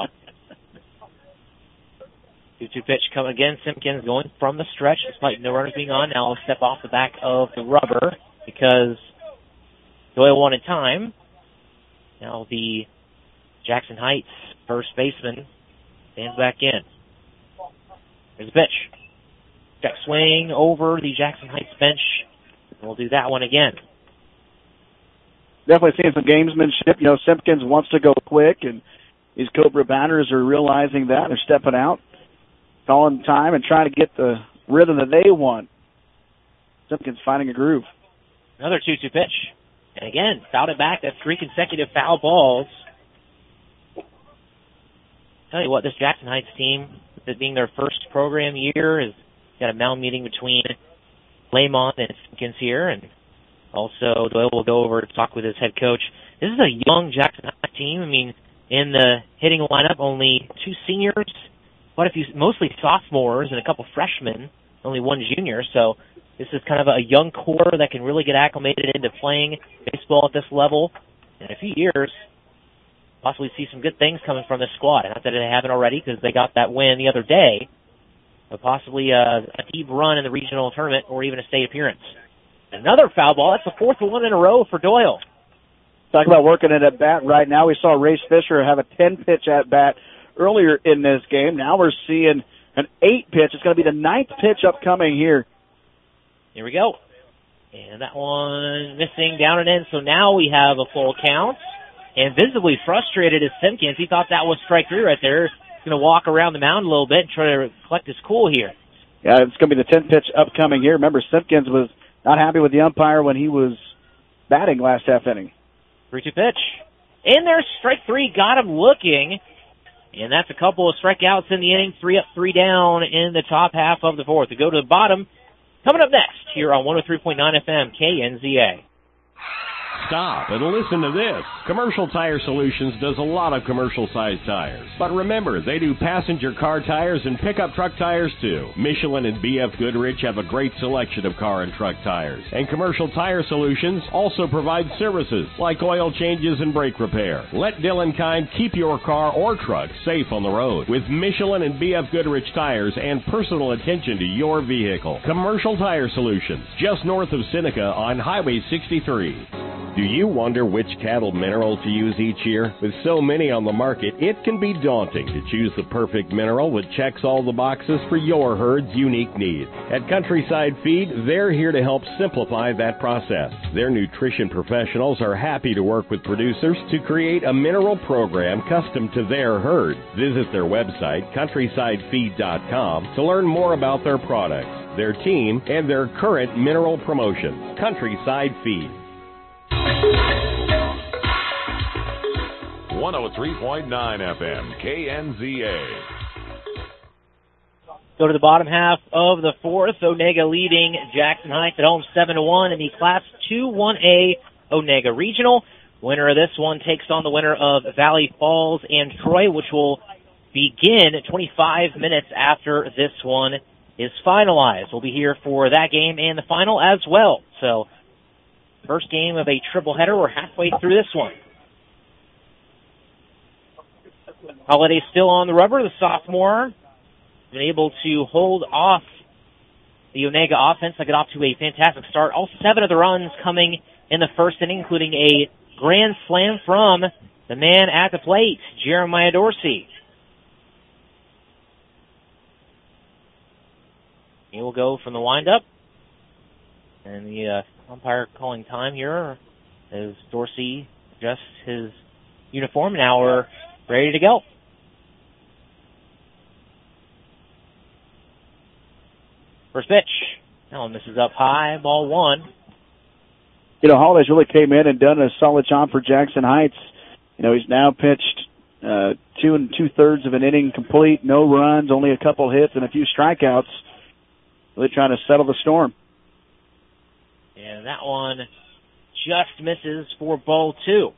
2-2 pitch coming again. Simpkins going from the stretch despite no runners being on. Now he'll step off the back of the rubber because Doyle wanted time. Now the Jackson Heights first baseman stands back in. There's a pitch. Check swing over the Jackson Heights bench. We'll do that one again.
Definitely seeing some gamesmanship. You know, Simpkins wants to go quick, and these Cobra batters are realizing that. They're stepping out, calling time, and trying to get the rhythm that they want. Simpkins finding a groove.
Another 2-2 pitch. And again, fouled it back. That's 3 consecutive foul balls. Tell you what, this Jackson Heights team, it being their first program year, has got a mound meeting between Lamont and Simpkins here, and also Doyle will go over to talk with his head coach. This is a young Jackson Heights team. I mean, in the hitting lineup, only 2 seniors, quite a few, mostly sophomores and a couple freshmen, only 1 junior, so this is kind of a young core that can really get acclimated into playing baseball at this level. In a few years, possibly see some good things coming from this squad. Not that they haven't already because they got that win the other day, but possibly a deep run in the regional tournament or even a state appearance. Another foul ball. That's the 4th one in a row for Doyle.
Talk about working it at bat right now. We saw Race Fisher have a 10-pitch at bat earlier in this game. Now we're seeing an 8-pitch. It's going to be the 9th pitch upcoming here.
Here we go. And that one missing down and in. So now we have a full count. And visibly frustrated is Simpkins. He thought that was strike 3 right there. He's going to walk around the mound a little bit and try to collect his cool here.
Yeah, it's going to be the 10th pitch upcoming here. Remember, Simpkins was not happy with the umpire when he was batting last half inning.
3-2 pitch. In there, strike 3, got him looking. And that's a couple of strikeouts in the inning. 3 up, 3 down in the top half of the 4th. To go to the bottom, coming up next here on 103.9 FM KNZA.
Stop and listen to this. Commercial Tire Solutions does a lot of commercial-sized tires. But remember, they do passenger car tires and pickup truck tires too. Michelin and BF Goodrich have a great selection of car and truck tires. And Commercial Tire Solutions also provides services like oil changes and brake repair. Let Dylan Kime keep your car or truck safe on the road with Michelin and BF Goodrich tires and personal attention to your vehicle. Commercial Tire Solutions, just north of Seneca on Highway 63. Do you wonder which cattle mineral to use each year? With so many on the market, it can be daunting to choose the perfect mineral that checks all the boxes for your herd's unique needs. At Countryside Feed, they're here to help simplify that process. Their nutrition professionals are happy to work with producers to create a mineral program custom to their herd. Visit their website, countrysidefeed.com, to learn more about their products, their team, and their current mineral promotions. Countryside Feed. 103.9 FM, KNZA.
Go to the bottom half of the 4th. Onega leading Jackson Heights at home 7-1 in the Class 2-1A Onega Regional. Winner of this one takes on the winner of Valley Falls and Troy, which will begin 25 minutes after this one is finalized. We'll be here for that game and the final as well. So, first game of a triple header. We're halfway through this one. Holiday still on the rubber. The sophomore been able to hold off the Onega offense. They got off to a fantastic start. All 7 of the runs coming in the first inning, including a grand slam from the man at the plate, Jeremiah Dorsey. He will go from the windup. And the umpire calling time here as Dorsey adjusts his uniform. Now we're ready to go. First pitch. Now this is up high, ball 1.
You know, Hollis really came in and done a solid job for Jackson Heights He's now pitched 2 2/3 of an inning complete, no runs, only a couple hits and a few strikeouts. Really trying to settle the storm.
And that one just misses for ball 2.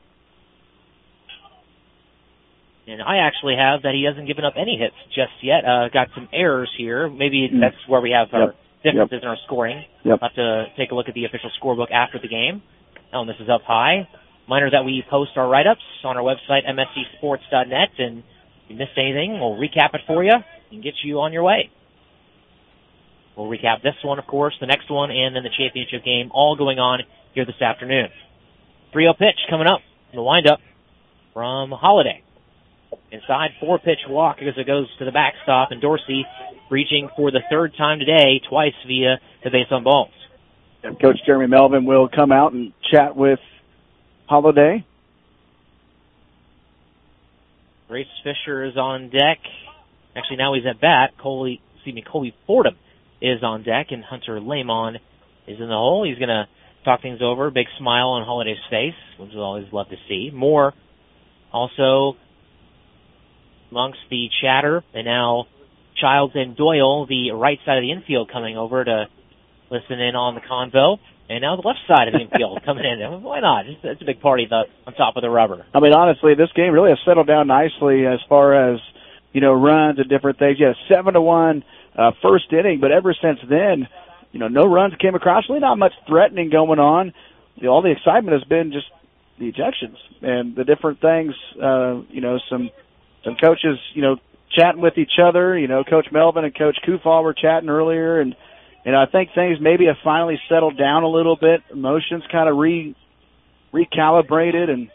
And I actually have that he hasn't given up any hits just yet. Got some errors here. Maybe that's where we have our differences in our scoring. I'll have to take a look at the official scorebook after the game. Oh, this is up high. Reminder that we post our write-ups on our website, mscsports.net, and if you missed anything, we'll recap it for you and get you on your way. We'll recap this one, of course, the next one, and then the championship game, all going on here this afternoon. 3-0 pitch coming up, the windup from Holiday. Inside, 4-pitch walk as it goes to the backstop, and Dorsey reaching for the third time today, twice via the base on balls.
And Coach Jeremy Melvin will come out and chat with Holiday.
Grace Fisher is on deck. Actually, now he's at bat. Colby Fordham is on deck, and Hunter Lamon is in the hole. He's going to talk things over. Big smile on Holiday's face, which we always love to see. More also amongst the chatter, and now Childs and Doyle, the right side of the infield, coming over to listen in on the convo. And now the left side of the infield coming in. Why not? It's a big party on top of the rubber.
I mean, honestly, this game really has settled down nicely as far as, runs and different things. Yeah, 7-1 first inning, but ever since then, no runs came across. Really not much threatening going on. All the excitement has been just the ejections and the different things, some coaches, chatting with each other. Coach Melvin and Coach Kufal were chatting earlier, and I think things maybe have finally settled down a little bit. Emotions kind of recalibrated, and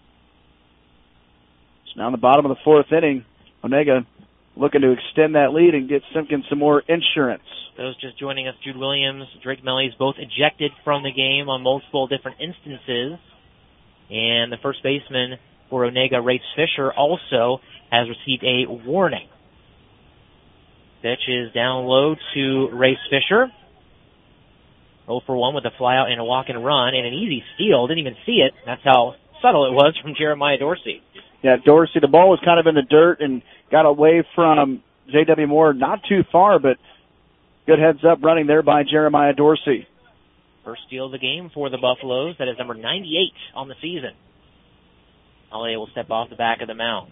it's now in the bottom of the fourth inning. Onega looking to extend that lead and get Simpkins some more insurance.
Those just joining us, Jude Williams, Drake Mellies, both ejected from the game on multiple different instances. And the first baseman for Onega, Race Fisher, also has received a warning. Pitch is down low to Race Fisher. 0 for 1 with a flyout and a walk and run, and an easy steal. Didn't even see it. That's how subtle it was from Jeremiah Dorsey.
Yeah, Dorsey, the ball was kind of in the dirt and got away from J.W. Moore, not too far, but good heads up running there by Jeremiah Dorsey.
First steal of the game for the Buffaloes. That is number 98 on the season. Holiday will step off the back of the mound.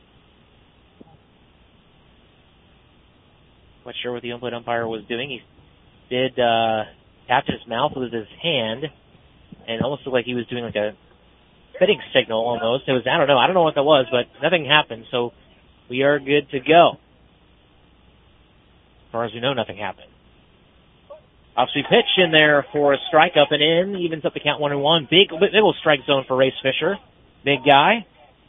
Not sure what the input umpire was doing. He did tap his mouth with his hand, and almost looked like he was doing like a spitting signal almost. It was, I don't know what that was, but nothing happened, so we are good to go. As far as we know, nothing happened. Obviously, pitch in there for a strike up and in, evens up the count 1-1. Big old strike zone for Race Fisher. Big guy.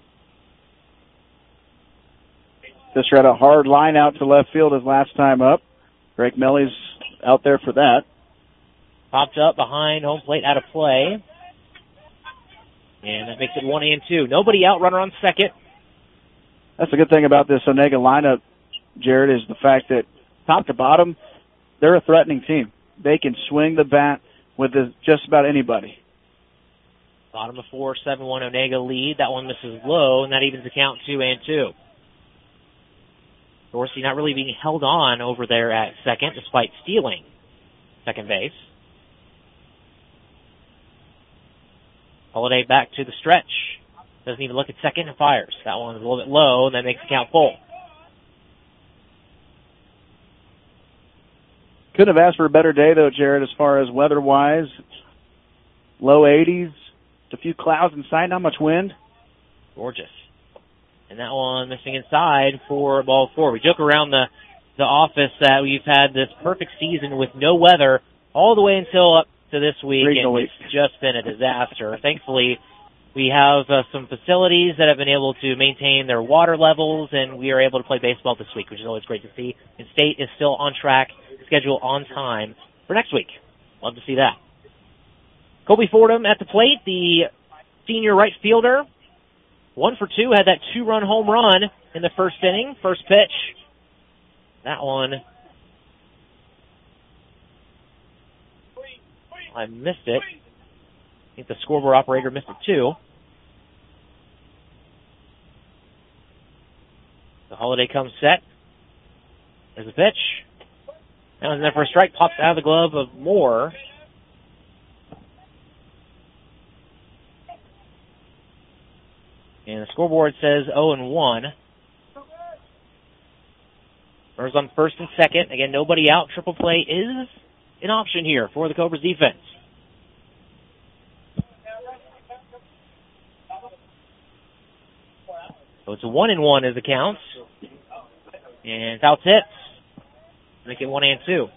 Fisher had a hard line out to left field his last time up. Drake Mellies out there for that.
Popped up behind home plate, out of play. And that makes it 1-2. Nobody out, runner on second.
That's the good thing about this Onega lineup, Jared, is the fact that top to bottom, they're a threatening team. They can swing the bat with just about anybody.
Bottom of 4, 7-1 Onega lead. That one misses low, and that evens the count 2-2. Dorsey not really being held on over there at second, despite stealing second base. Holiday back to the stretch. Doesn't even look at second and fires. That one's a little bit low, and that makes the count full.
Couldn't have asked for a better day, though, Jared, as far as weather-wise. Low 80s, a few clouds in sight, not much wind.
Gorgeous. And that one missing inside for ball 4. We joke around the office that we've had this perfect season with no weather all the way until up to this week, and it's just been a disaster. Thankfully, we have some facilities that have been able to maintain their water levels, and we are able to play baseball this week, which is always great to see. And State is still on track, schedule on time for next week. Love to see that. Colby Fordham at the plate, the senior right fielder. 1 for 2, had that 2-run home run in the first inning. First pitch. That one, I missed it. I think the scoreboard operator missed it too. The Holiday comes set. There's a pitch. That one's there for a strike. Pops out of the glove of Moore. And the scoreboard says 0-1. Runners on first and second. Again, nobody out. Triple play is an option here for the Cobras defense. So it's a 1-1 as the count. And Fouts hits. Make it 1-2.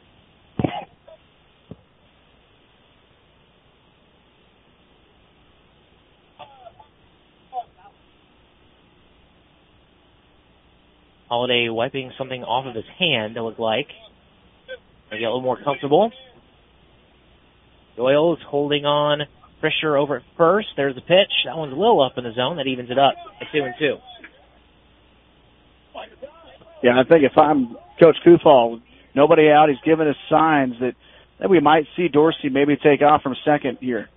Holiday wiping something off of his hand, it looked like. They get a little more comfortable. Doyle is holding on. Fisher over at first. There's a pitch. That one's a little up in the zone. That evens it up at 2-2.
Yeah, I think if I'm Coach Kufal, nobody out. He's giving us signs that we might see Dorsey maybe take off from second here.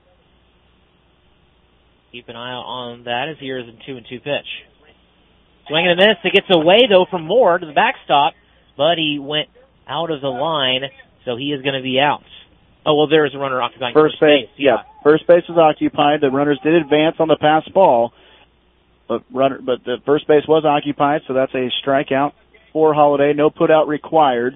Keep an eye on that as here's a 2-2 pitch. Swing and a miss. It gets away, though, from Moore to the backstop, but he went out of the line, so he is going to be out. Oh, well, there is a runner occupying first base.
Yeah, first base was occupied. The runners did advance on the pass ball, but the first base was occupied, so that's a strikeout for Holiday. No put out required.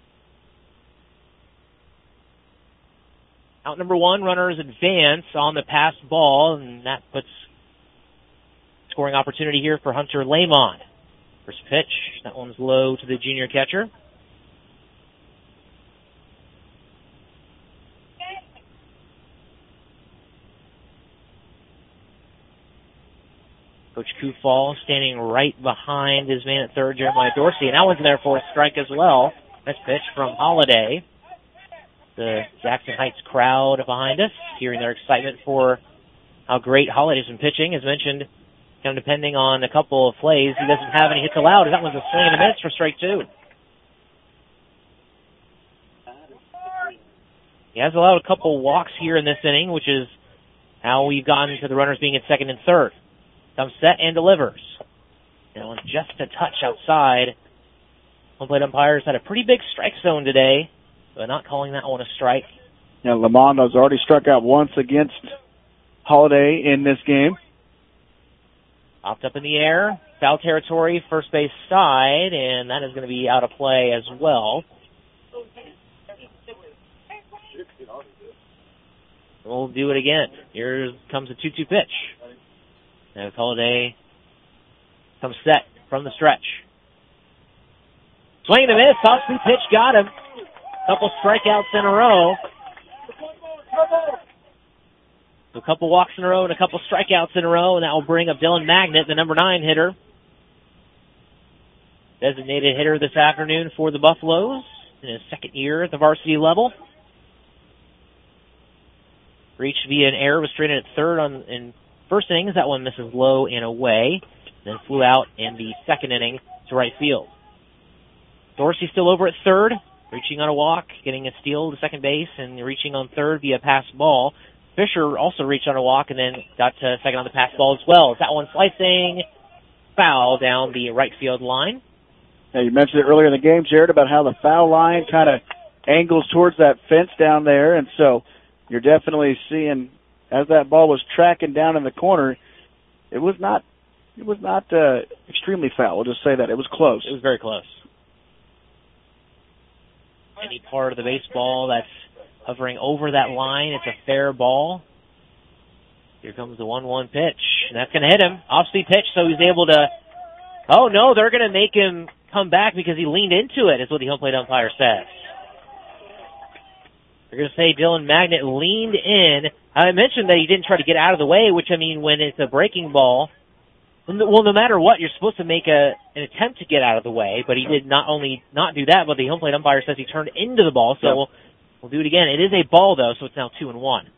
Out number one, runners advance on the pass ball, and that puts scoring opportunity here for Hunter Lamont. First pitch, that one's low to the junior catcher. Coach Kufal standing right behind his man at third, Jeremiah Dorsey, and that one's there for a strike as well. Nice pitch from Holiday. The Jackson Heights crowd behind us, hearing their excitement for how great Holiday's been pitching. As mentioned, kind of depending on a couple of plays, he doesn't have any hits allowed. That one's a swing and a miss for strike two. He has allowed a couple walks here in this inning, which is how we've gotten to the runners being in second and third. Comes set and delivers. That one's just a touch outside. Home plate umpires had a pretty big strike zone today, but not calling that one a strike.
Yeah, Lamont has already struck out once against Holiday in this game.
Popped up in the air, foul territory, first base side, and that is going to be out of play as well. We'll do it again. Here comes a 2-2 pitch. As Holiday comes set from the stretch. Swing and a miss, off-speed pitch, got him. Couple strikeouts in a row. So a couple walks in a row and a couple strikeouts in a row, and that will bring up Dylan Magnet, the number 9 hitter. Designated hitter this afternoon for the Buffaloes in his second year at the varsity level. Reached via an error, was stranded at third in first innings. That one misses low and away. Then flew out in the second inning to right field. Dorsey still over at third, reaching on a walk, getting a steal to second base, and reaching on third via pass ball. Fisher also reached on a walk and then got to second on the pass ball as well. That one slicing foul down the right field line.
Yeah, you mentioned it earlier in the game, Jared, about how the foul line kind of angles towards that fence down there, and so you're definitely seeing as that ball was tracking down in the corner, it was not extremely foul. We'll just say that. It was close.
It was very close. Any part of the baseball that's hovering over that line, it's a fair ball. Here comes the 1-1 pitch, and that's going to hit him. Off-speed pitch, so he's able to... Oh, no, they're going to make him come back because he leaned into it, is what the home plate umpire says. They're going to say Dylan Magnet leaned in. I mentioned that he didn't try to get out of the way, which, I mean, when it's a breaking ball, well, no matter what, you're supposed to make an attempt to get out of the way, but he did not only not do that, but the home plate umpire says he turned into the ball, so we'll do it again. It is a ball, though, so it's now 2-1.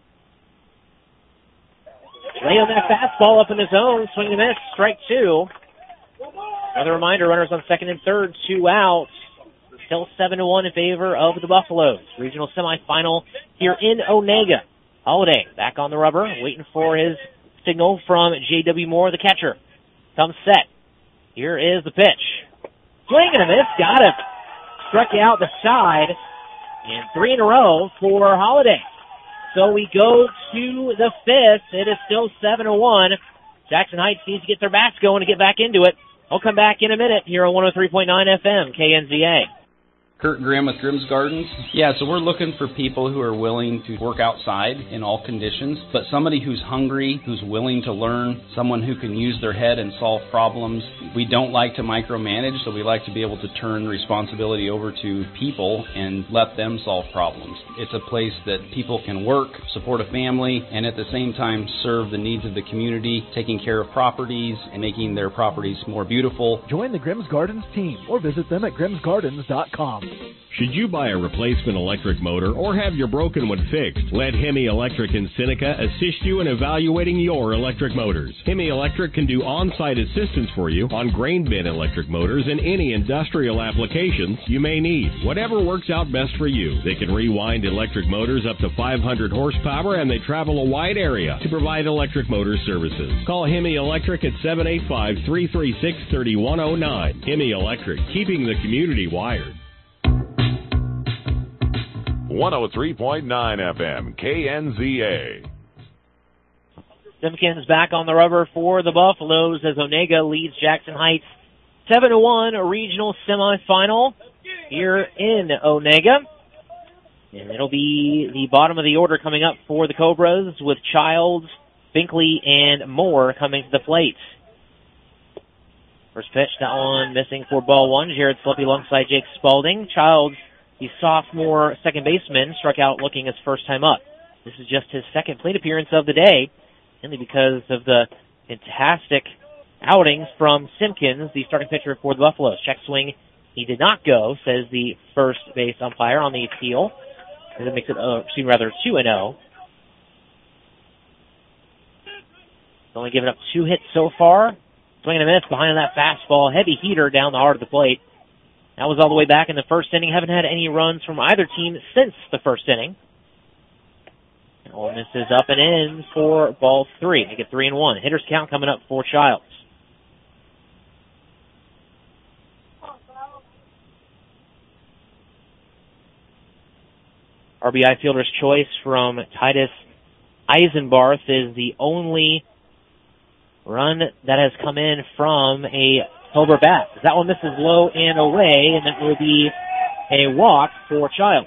Lay on that fastball up in the zone, swing and miss, strike two. Another reminder, runners on second and third, 2 outs. Still 7-1 in favor of the Buffaloes. Regional semifinal here in Onega. Holiday back on the rubber, waiting for his signal from J.W. Moore, the catcher. Comes set. Here is the pitch. Swing and a miss. Got it. Struck out the side. And 3 in a row for Holiday. So we go to the 5th. It is still 7-1. Jackson Heights needs to get their bats going to get back into it. I'll come back in a minute here on 103.9 FM, KNZA.
Kurt Graham with Grimm's Gardens. Yeah, so we're looking for people who are willing to work outside in all conditions, but somebody who's hungry, who's willing to learn, someone who can use their head and solve problems. We don't like to micromanage, so we like to be able to turn responsibility over to people and let them solve problems. It's a place that people can work, support a family, and at the same time serve the needs of the community, taking care of properties and making their properties more beautiful.
Join the Grimm's Gardens team or visit them at grimmsgardens.com.
Should you buy a replacement electric motor or have your broken one fixed, let Hemi Electric in Seneca assist you in evaluating your electric motors. Hemi Electric can do on-site assistance for you on grain bin electric motors and any industrial applications you may need. Whatever works out best for you. They can rewind electric motors up to 500 horsepower and they travel a wide area to provide electric motor services. Call Hemi Electric at 785-336-3109. Hemi Electric, keeping the community wired.
103.9 FM, KNZA.
Simpkins back on the rubber for the Buffaloes as Onega leads Jackson Heights 7-1, a regional semifinal here in Onega. And it'll be the bottom of the order coming up for the Cobras with Childs, Binkley, and Moore coming to the plate. First pitch, that one missing for ball one. Jared Slippy alongside Jake Spalding. Childs, the sophomore second baseman, struck out looking his first time up. This is just his second plate appearance of the day, mainly because of the fantastic outings from Simpkins, the starting pitcher for the Buffaloes. Check swing, he did not go, says the first base umpire on the appeal. And it makes it, 2-0. He's only given up 2 hits so far. Swing and a miss behind that fastball. Heavy heater down the heart of the plate. That was all the way back in the first inning. Haven't had any runs from either team since the first inning. Ole Miss is up and in for ball 3. Make it 3-1. Hitters count coming up for Childs. RBI fielder's choice from Titus Eisenbarth is the only run that has come in from a Hilbert bat. That one misses low and away, and that will be a walk for Childs.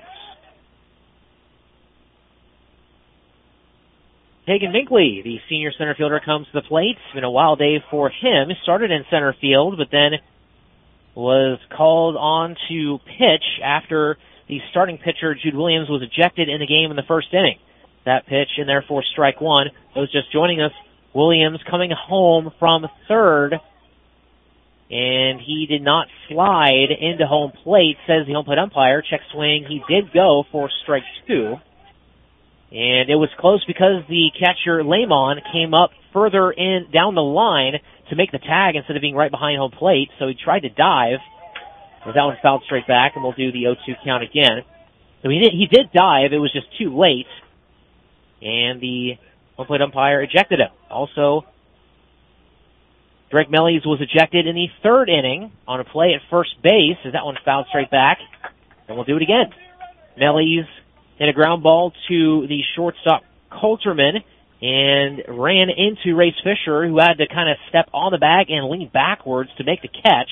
Hagen Binkley, the senior center fielder, comes to the plate. It's been a wild day for him. He started in center field, but then was called on to pitch after the starting pitcher, Jude Williams, was ejected in the game in the first inning. That pitch, and therefore strike one. Those just joining us, Williams coming home from third, and he did not slide into home plate, says the home plate umpire. Check swing, he did go for strike 2. And it was close because the catcher, Lamon, came up further in down the line to make the tag instead of being right behind home plate, so he tried to dive. But that one fouled straight back, and we'll do the 0-2 count again. So he did dive, it was just too late, and the home plate umpire ejected him. Also, Drake Mellies was ejected in the third inning on a play at first base, as that one fouled straight back, and we'll do it again. Mellies hit a ground ball to the shortstop Coulterman and ran into Race Fisher, who had to kind of step on the bag and lean backwards to make the catch.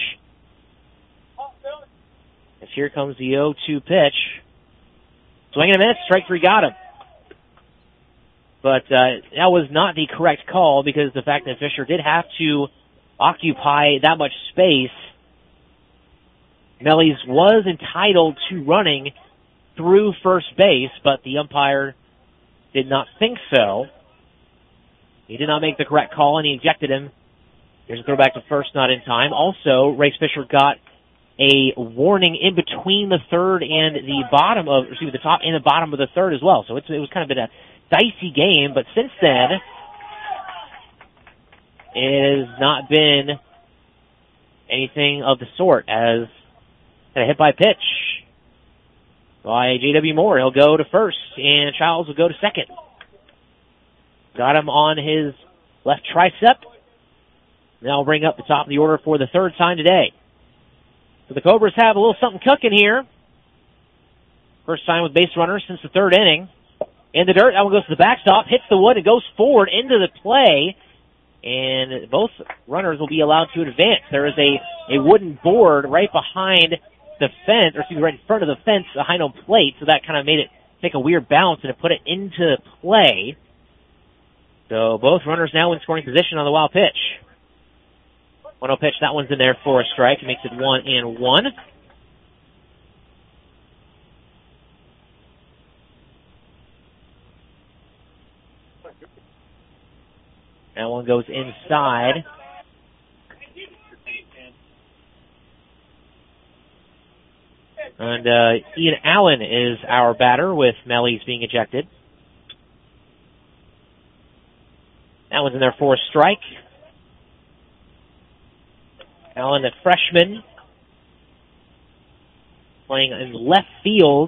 As here comes the 0-2 pitch. Swing and a miss, strike 3 got him. But that was not the correct call because the fact that Fisher did have to occupy that much space. Mellies was entitled to running through first base, but the umpire did not think so. He did not make the correct call, and he ejected him. Here's a throwback to first, not in time. Also, Race Fisher got a warning in between the third and the bottom of, the top and the bottom of the third as well. So it was kind of been a dicey game, but since then, it has not been anything of the sort, as a hit by pitch by J.W. Moore. He'll go to first, and Childs will go to second. Got him on his left tricep. Now we'll bring up the top of the order for the third time today. So the Cobras have a little something cooking here. First time with base runners since the third inning. In the dirt, that one goes to the backstop, hits the wood, and goes forward into the play. And both runners will be allowed to advance. There is a wooden board right behind the fence, or excuse me, right in front of the fence behind home plate, so that kind of made it take a weird bounce and it put it into play. So both runners now in scoring position on the wild pitch. 1-0 pitch, that one's in there for a strike. It makes it 1-1. That one goes inside. And Ian Allen is our batter with Mellies being ejected. That one's in there for a strike. Allen, the freshman, playing in left field.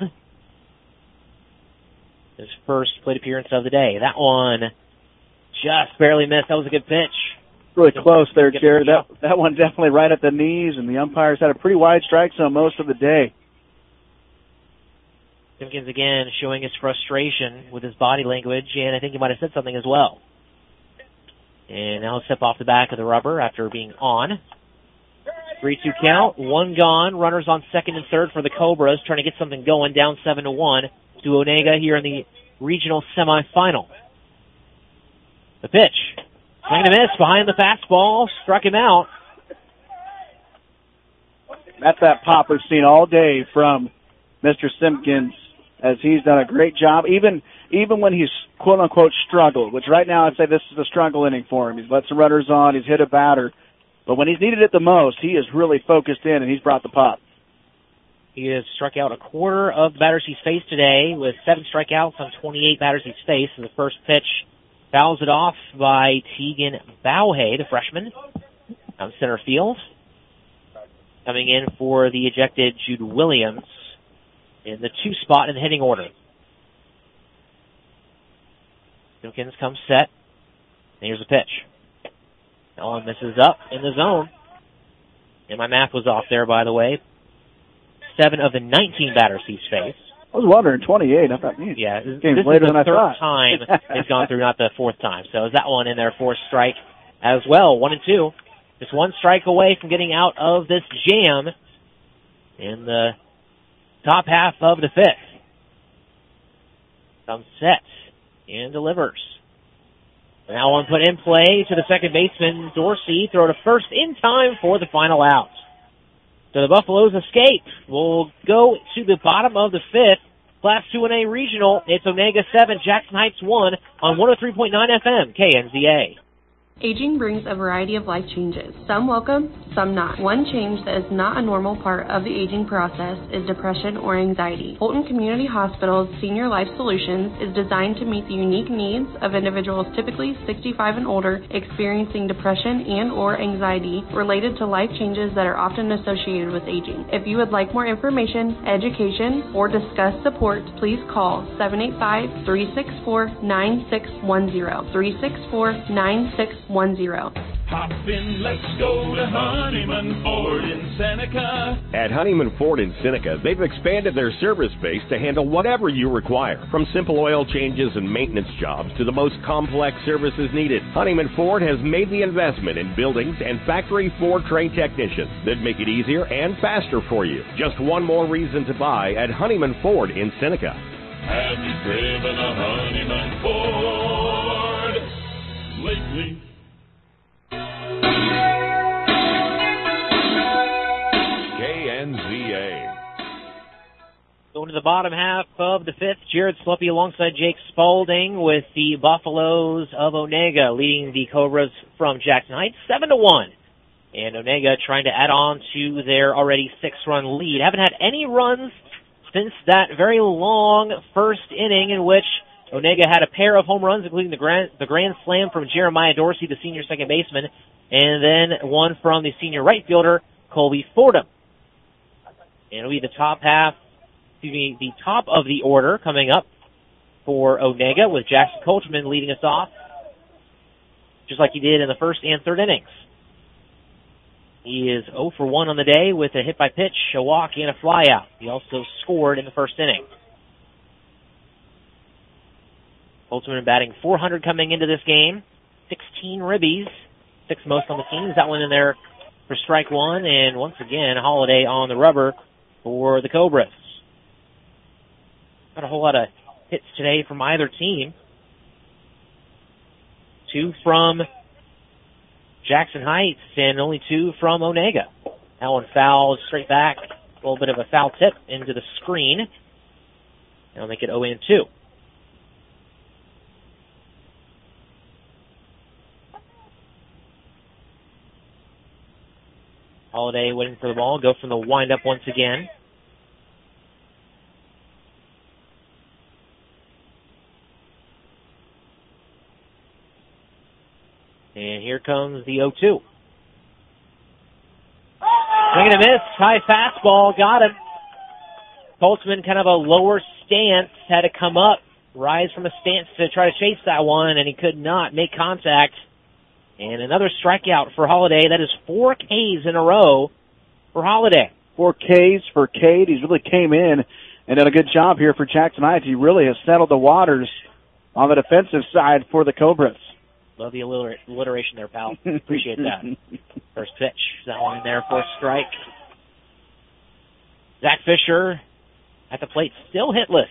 His first plate appearance of the day. That one just barely missed. That was a good pitch.
Really close there, Jared. That one definitely right at the knees, and the umpires had a pretty wide strike zone most of the day.
Simpkins again showing his frustration with his body language, and I think he might have said something as well. And now he'll step off the back of the rubber after being on. 3-2 count, one gone. Runners on second and third for the Cobras, trying to get something going, down 7-1 to Onega here in the regional semifinal. The pitch. Swing and a miss behind the fastball. Struck him out.
That's that pop we've seen all day from Mr. Simpkins, as he's done a great job. Even when he's quote-unquote struggled, which right now I'd say this is a struggle inning for him. He's let some runners on. He's hit a batter. But when he's needed it the most, he is really focused in, and he's brought the pop.
He has struck out a quarter of the batters he's faced today with 7 strikeouts on 28 batters he's faced. And the first pitch fouls it off by Tegan Bauhay, the freshman, out in center field. Coming in for the ejected Jude Williams in the 2 spot in the hitting order. Simpkins comes set. And here's a pitch. Allen misses up in the zone. And my math was off there, by the way. 7 of the 19 batters he's faced.
I was wondering, 28. I thought,
yeah, this
game's
is
later
the
than I
third
thought.
time it's gone through, not the fourth time. So is that one in there for a strike as well? 1-2. Just 1 strike away from getting out of this jam in the top half of the 5th. Comes set and delivers. Now one put in play to the second baseman, Dorsey. Throw to first in time for the final out. So the Buffaloes escape. We'll go to the bottom of the 5th. Class 2A regional. It's Onega 7, Jackson Heights 1 on 103.9 FM, KNZA.
Aging brings a variety of life changes. Some welcome, some not. One change that is not a normal part of the aging process is depression or anxiety. Holton Community Hospital's Senior Life Solutions is designed to meet the unique needs of individuals typically 65 and older experiencing depression and or anxiety related to life changes that are often associated with aging. If you would like more information, education, or discuss support, please call 785-364-9610. 364-9610.
Hop in, let's go to Honeyman Ford in Seneca.
At Honeyman Ford in Seneca, they've expanded their service base to handle whatever you require, from simple oil changes and maintenance jobs to the most complex services needed. Honeyman Ford has made the investment in buildings and factory Ford trained technicians that make it easier and faster for you. Just one more reason to buy at Honeyman Ford in Seneca.
Have you driven a Honeyman Ford lately?
KNZA.
Going to the bottom half of the 5th, Jared Sluppy alongside Jake Spaulding with the Buffaloes of Onega leading the Cobras from Jackson Heights 7-1. And Onega trying to add on to their already 6-run lead. Haven't had any runs since that very long first inning in which Onega had a pair of home runs, including the grand slam from Jeremiah Dorsey, the senior second baseman, and then one from the senior right fielder, Colby Fordham. And it'll be the top of the order coming up for Onega with Jackson Coachman leading us off, just like he did in the first and third innings. He is 0 for 1 on the day with a hit by pitch, a walk, and a flyout. He also scored in the first inning. Holtzman batting .400 coming into this game. 16 ribbies, 6th most on the team. That one in there for strike one, and once again, Holiday on the rubber for the Cobras. Not a whole lot of hits today from either team. 2 from Jackson Heights and only 2 from Onega. That one fouled straight back. A little bit of a foul tip into the screen. That'll make it 0-2. Holiday waiting for the ball. Go from the windup once again. And here comes the 0-2. Swing and a miss. High fastball. Got him. Holtzman kind of a lower stance. Had to come up. Rise from a stance to try to chase that one. And he could not make contact. And another strikeout for Holiday. That is 4 Ks in a row for Holiday.
4 Ks for Cade. He's really came in and done a good job here for Jackson Heights. He really has settled the waters on the defensive side for the Cobras.
Love the alliteration there, pal. Appreciate that. First pitch. That one in there for a strike. Zach Fisher at the plate, still hitless.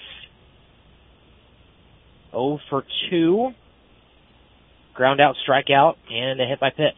0 for 2. Ground out, strikeout, and a hit by pitch.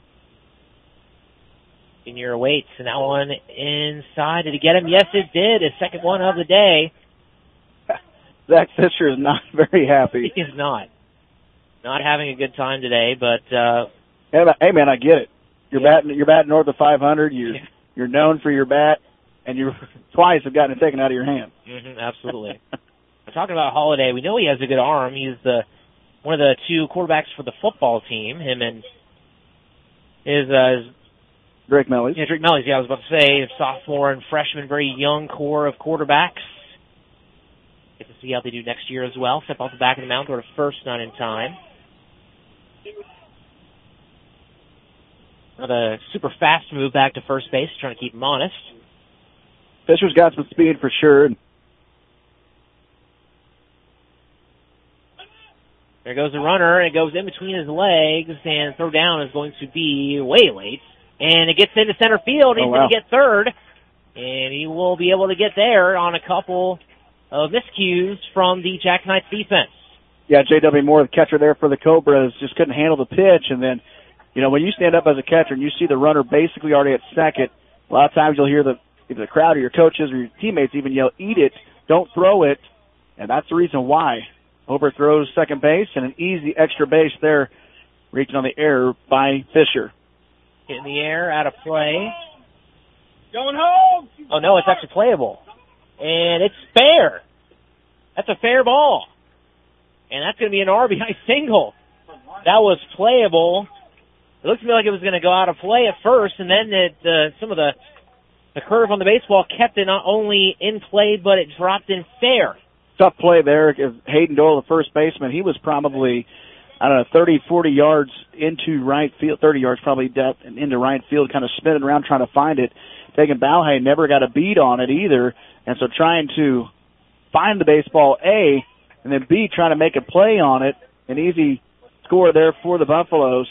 Senior awaits, and that one inside. Did he get him? Yes, it did. His second one of the day.
Zach Fisher is not very happy.
He is not. Not having a good time today, but
hey man, I get it. You're batting north of 500. You're known for your bat, and you twice have gotten it taken out of your hand.
Mm-hmm, absolutely. I'm talking about Holiday. We know he has a good arm. He's one of the 2 quarterbacks for the football team. Him and his
Drake Mellies.
Yeah, Drake Mellies. Yeah, I was about to say sophomore and freshman, very young core of quarterbacks. Get to see how they do next year as well. Step off the back of the mound, go to first, not in time. Not a super fast move back to first base, trying to keep him honest.
Fisher's got some speed for sure.
There goes the runner, and it goes in between his legs, and throw down is going to be way late. And it gets into center field. He's going to get third, and he will be able to get there on a couple of miscues from the Jackson Heights defense.
Yeah, J.W. Moore, the catcher there for the Cobras, just couldn't handle the pitch, and then, when you stand up as a catcher and you see the runner basically already at second, a lot of times you'll hear either the crowd or your coaches or your teammates even yell, "Eat it, don't throw it," and that's the reason why. Overthrows second base, and an easy extra base there, reaching on the error by Fisher.
Hit in the air, out of play.
Going home!
Oh, no, it's actually playable. And it's fair. That's a fair ball. And that's going to be an RBI single. That was playable. It looked to me like it was going to go out of play at first, and then some of the curve on the baseball kept it not only in play, but it dropped in fair.
Tough play there. Hayden Doyle, the first baseman, he was probably, 30, 40 yards into right field, 30 yards probably depth and into right field, kind of spinning around trying to find it. Tegan Balhay never got a beat on it either, and so trying to find the baseball, A, and then B, trying to make a play on it. An easy score there for the Buffaloes.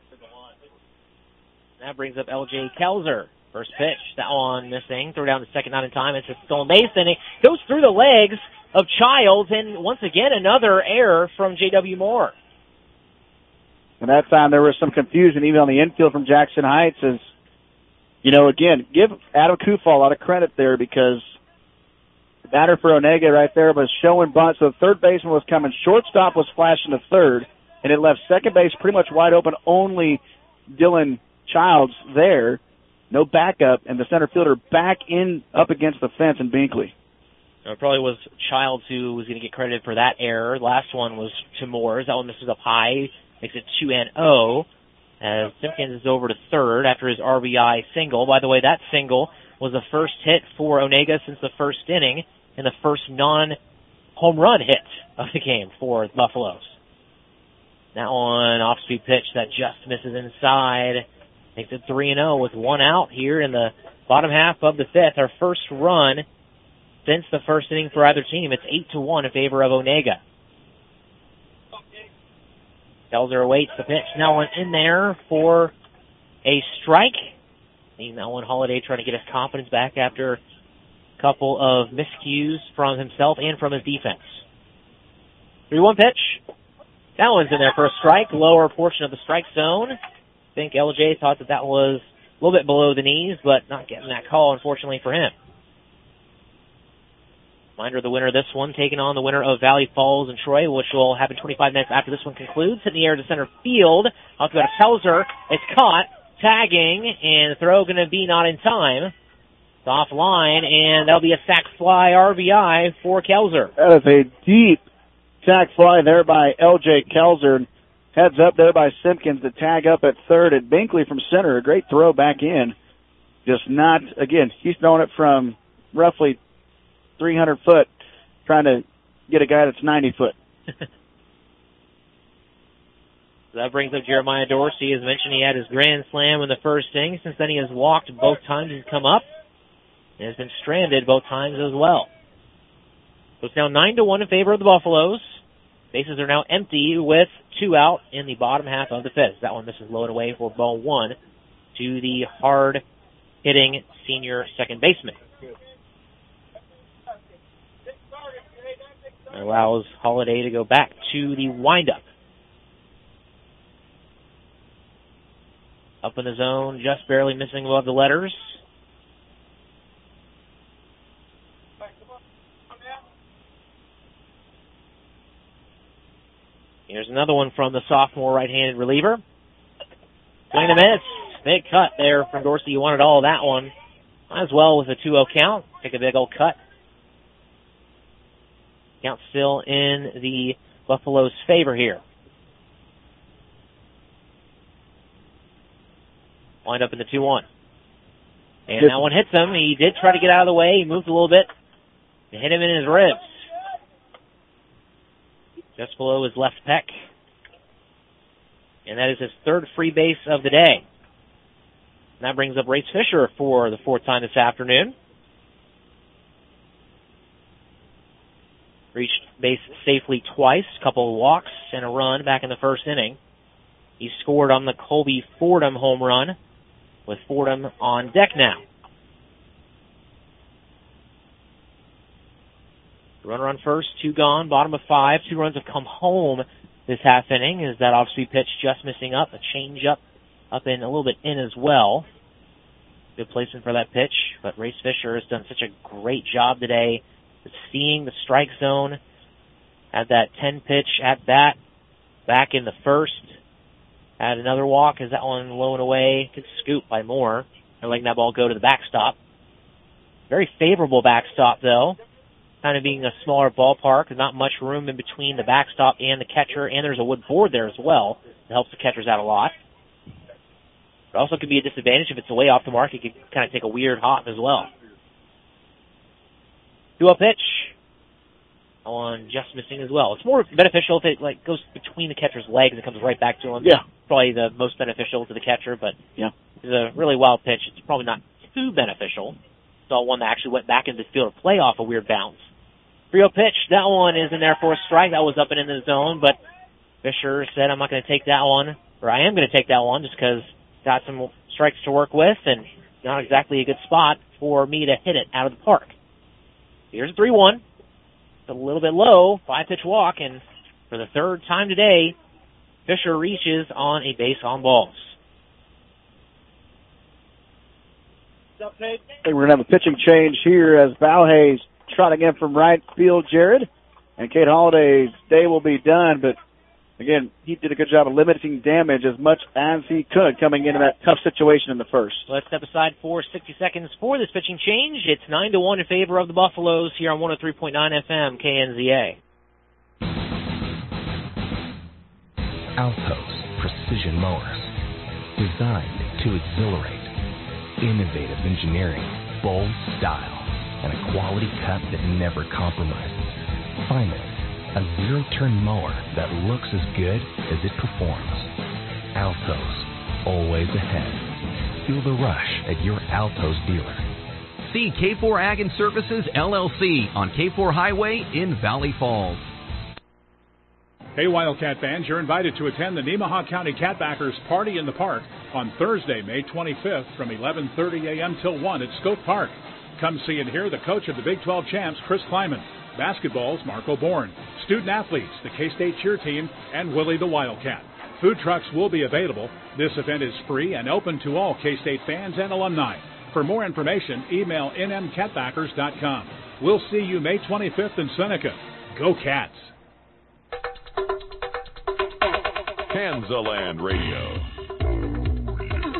That brings up L.J. Kelzer. First pitch, that one missing. Throw down the second, not in time. It's a stolen base, and it goes through the legs of Childs, and once again, another error from J.W. Moore.
And that time there was some confusion even on the infield from Jackson Heights as, again, give Adam Kufal a lot of credit there because the batter for Onega right there was showing bunt. So the third baseman was coming. Shortstop was flashing to third, and it left second base pretty much wide open, only Dylan Childs there. No backup, and the center fielder back in up against the fence in Binkley.
It probably was Childs who was going to get credited for that error. Last one was to Moores. That one misses up high, makes it 2-0. As Simpkins is over to third after his RBI single. By the way, that single was the first hit for Onega since the first inning and the first non-home run hit of the game for the Buffaloes. That one, off-speed pitch that just misses inside. Takes it 3-0 with one out here in the bottom half of the fifth. Our first run since the first inning for either team. It's 8-1 in favor of Onega. Kelzer awaits the pitch. Now one in there for a strike. Seeing that one, Holiday trying to get his confidence back after a couple of miscues from himself and from his defense. 3-1 pitch. That one's in there for a strike. Lower portion of the strike zone. I think LJ thought that was a little bit below the knees, but not getting that call, unfortunately, for him. Reminder, the winner of this one taking on the winner of Valley Falls and Troy, which will happen 25 minutes after this one concludes. Hit in the air to center field. Out to go to Kelzer. It's caught. Tagging, and the throw going to be not in time. It's offline, and that'll be a sac fly RBI for Kelzer.
That is a deep sac fly there by L.J. Kelzer. Heads up there by Simpkins to tag up at third, and Binkley from center. A great throw back in. Just not, again, he's throwing it from roughly 300 foot, trying to get a guy that's 90 foot.
So that brings up Jeremiah Dorsey. As mentioned, he had his grand slam in the first inning. Since then, he has walked both times he's come up and has been stranded both times as well. So it's now 9-1 in favor of the Buffaloes. Bases are now empty with two out in the bottom half of the fifth. That one misses low and away for ball one to the hard-hitting senior second baseman. That allows Holiday to go back to the windup. Up in the zone, just barely missing above the letters. Here's another one from the sophomore right-handed reliever. Swing and a miss. Big cut there from Dorsey. You wanted all of that one. Might as well with a 2-0 count. Take a big old cut. Count still in the Buffaloes' favor here. Wind up in the 2-1. And that one hits him. He did try to get out of the way. He moved a little bit. It hit him in his ribs. Just below his left pec. And that is his third free base of the day. And that brings up Race Fisher for the fourth time this afternoon. Reached base safely twice, a couple of walks and a run back in the first inning. He scored on the Colby Fordham home run, with Fordham on deck now. Runner on first, two gone, bottom of five. 2 runs have come home this half inning. Is that off-speed pitch just missing up? A change up in a little bit in as well. Good placement for that pitch, but Race Fisher has done such a great job today of seeing the strike zone. Had that 10-pitch at bat back in the first. Had another walk. Is that one low and away? Good scoop by Moore. They're letting that ball go to the backstop. Very favorable backstop, though. Kind of being a smaller ballpark. There's not much room in between the backstop and the catcher, and there's a wood board there as well. It helps the catchers out a lot. It also could be a disadvantage if it's away off the mark. It could kind of take a weird hop as well. 2-0 pitch. That one just missing as well. It's more beneficial if it goes between the catcher's legs and comes right back to him.
Yeah.
Probably the most beneficial to the catcher, but
yeah,
it's a really wild pitch. It's probably not too beneficial. Saw one that actually went back into the field to play off a weird bounce. 3-0 pitch. That one is in there for a strike. That was up and in the zone, but Fisher said, I'm not going to take that one, or I am going to take that one just because got some strikes to work with and not exactly a good spot for me to hit it out of the park. Here's a 3-1. It's a little bit low, 5-pitch walk, and for the third time today, Fisher reaches on a base on balls.
I think we're going to have a pitching change here as Valhay's trotting in from right field, Jared. And Cade Holiday's day will be done, but again, he did a good job of limiting damage as much as he could coming into that tough situation in the first.
Let's step aside for 60 seconds for this pitching change. It's 9-1 in favor of the Buffaloes here on 103.9 FM KNZA.
Altos Precision Mowers. Designed to exhilarate. Innovative engineering, bold style, and a quality cut that never compromises. Finally, a zero-turn mower that looks as good as it performs. Altos, always ahead. feel the rush at your Altos dealer.
See K4 Ag and Services, LLC on K4 Highway in Valley Falls.
Hey, Wildcat fans, you're invited to attend the Nemaha County Catbackers Party in the Park on Thursday, May 25th from 11:30 a.m. till 1 at Scope Park. Come see and hear the coach of the Big 12 champs, Chris Kleiman, basketball's Marco Bourne, student athletes, the K-State cheer team, and Willie the Wildcat. Food trucks will be available. This event is free and open to all K-State fans and alumni. For more information, email nmcatbackers.com. We'll see you May 25th in Seneca. Go Cats!
Kansaland Radio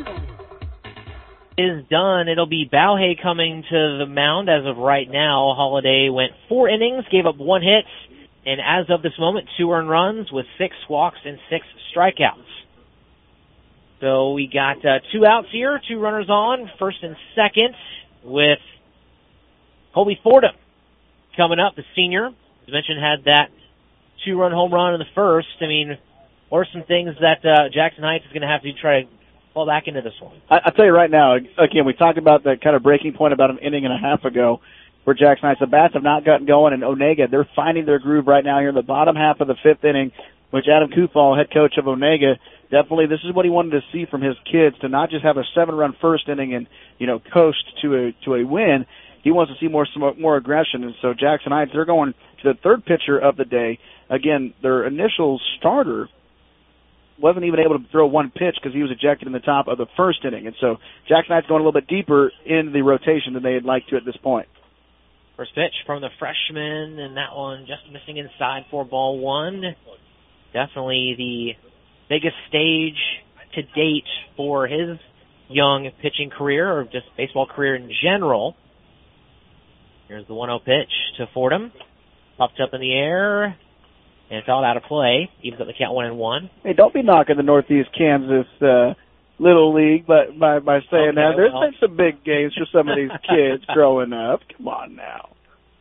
is done. It'll be Bauhay coming to the mound as of right now. Holiday went 4 innings, gave up 1 hit, and as of this moment, 2 earned runs with 6 walks and 6 strikeouts. So we got 2 outs here, 2 runners on, first and second with Colby Fordham coming up, the senior. As mentioned, had that 2-run home run in the first. I mean, what are some things that Jackson Heights is going to have to try to fall back into this one?
I'll tell you right now, again, we talked about that kind of breaking point about an inning and a half ago for Jackson Heights. The bats have not gotten going, and Onega, they're finding their groove right now here in the bottom half of the 5th inning, which Adam Kufal, head coach of Onega, definitely this is what he wanted to see from his kids, to not just have a 7-run first inning and, coast to a win. He wants to see more aggression, and so Jackson Heights, they're going to the third pitcher of the day. Again, their initial starter wasn't even able to throw 1 pitch because he was ejected in the top of the first inning. And so Jackson Heights going a little bit deeper in the rotation than they'd like to at this point.
First pitch from the freshman, and that one just missing inside for ball 1. Definitely the biggest stage to date for his young pitching career, or just baseball career in general. Here's the 1-0 pitch to Fordham. Popped up in the air. And fouled out of play, evens up the count 1-1.
Hey, don't be knocking the Northeast Kansas Little League by saying that. There's been some big games for some of these kids growing up. Come on now.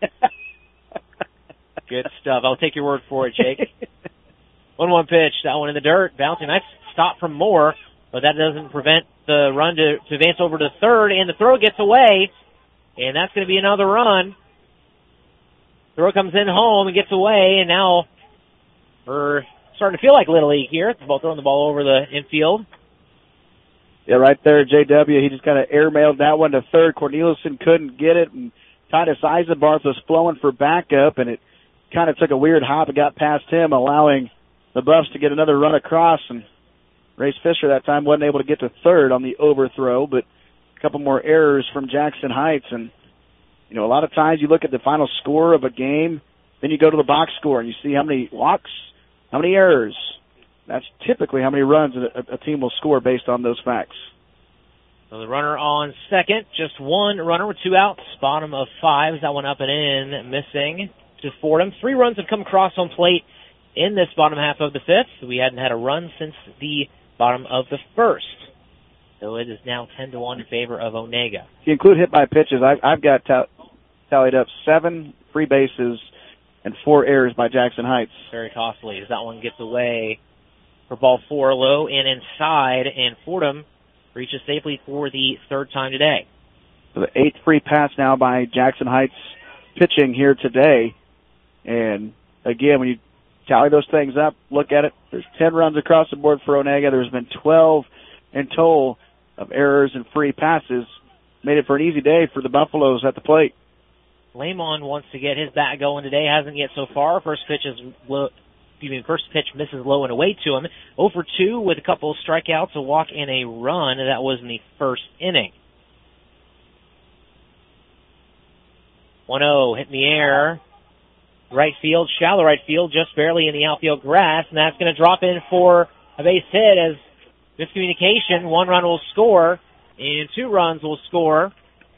Good stuff. I'll take your word for it, Jake. 1-1 pitch, that one in the dirt, bouncing. Nice stop from Moore, but that doesn't prevent the run to advance over to third, and the throw gets away, and that's going to be another run. Throw comes in home and gets away, and now we're starting to feel like Little League here. It's about throwing the ball over the infield.
Yeah, right there, JW. He just kind of airmailed that one to third. Corneliuson couldn't get it, and Titus Eisenbarth was flowing for backup, and it kind of took a weird hop and got past him, allowing the Buffs to get another run across. And Race Fisher that time wasn't able to get to third on the overthrow, but a couple more errors from Jackson Heights. And, a lot of times you look at the final score of a game, then you go to the box score and you see how many walks, how many errors. That's typically how many runs a team will score based on those facts.
So the runner on second, just 1 runner with 2 outs, bottom of 5. That one up and in, missing to Fordham. 3 runs have come across home plate in this bottom half of the 5th. We hadn't had a run since the bottom of the 1st. So it is now 10-1 in favor of Onega.
If you include hit by pitches, I've got tallied up 7 free bases and 4 errors by Jackson Heights.
Very costly as that one gets away for ball 4, low and inside, and Fordham reaches safely for the 3rd time today.
So the 8th free pass now by Jackson Heights pitching here today. And again, when you tally those things up, look at it, there's 10 runs across the board for Onega. There's been 12 in total of errors and free passes. Made it for an easy day for the Buffaloes at the plate.
Lamon wants to get his bat going today. Hasn't yet so far. First pitch misses low and away to him. 0 for 2 with a couple of strikeouts, a walk, and a run. That was in the 1st inning. 1-0 hit in the air. Right field, shallow right field, just barely in the outfield grass, and that's going to drop in for a base hit as miscommunication. 1 run will score, and 2 runs will score.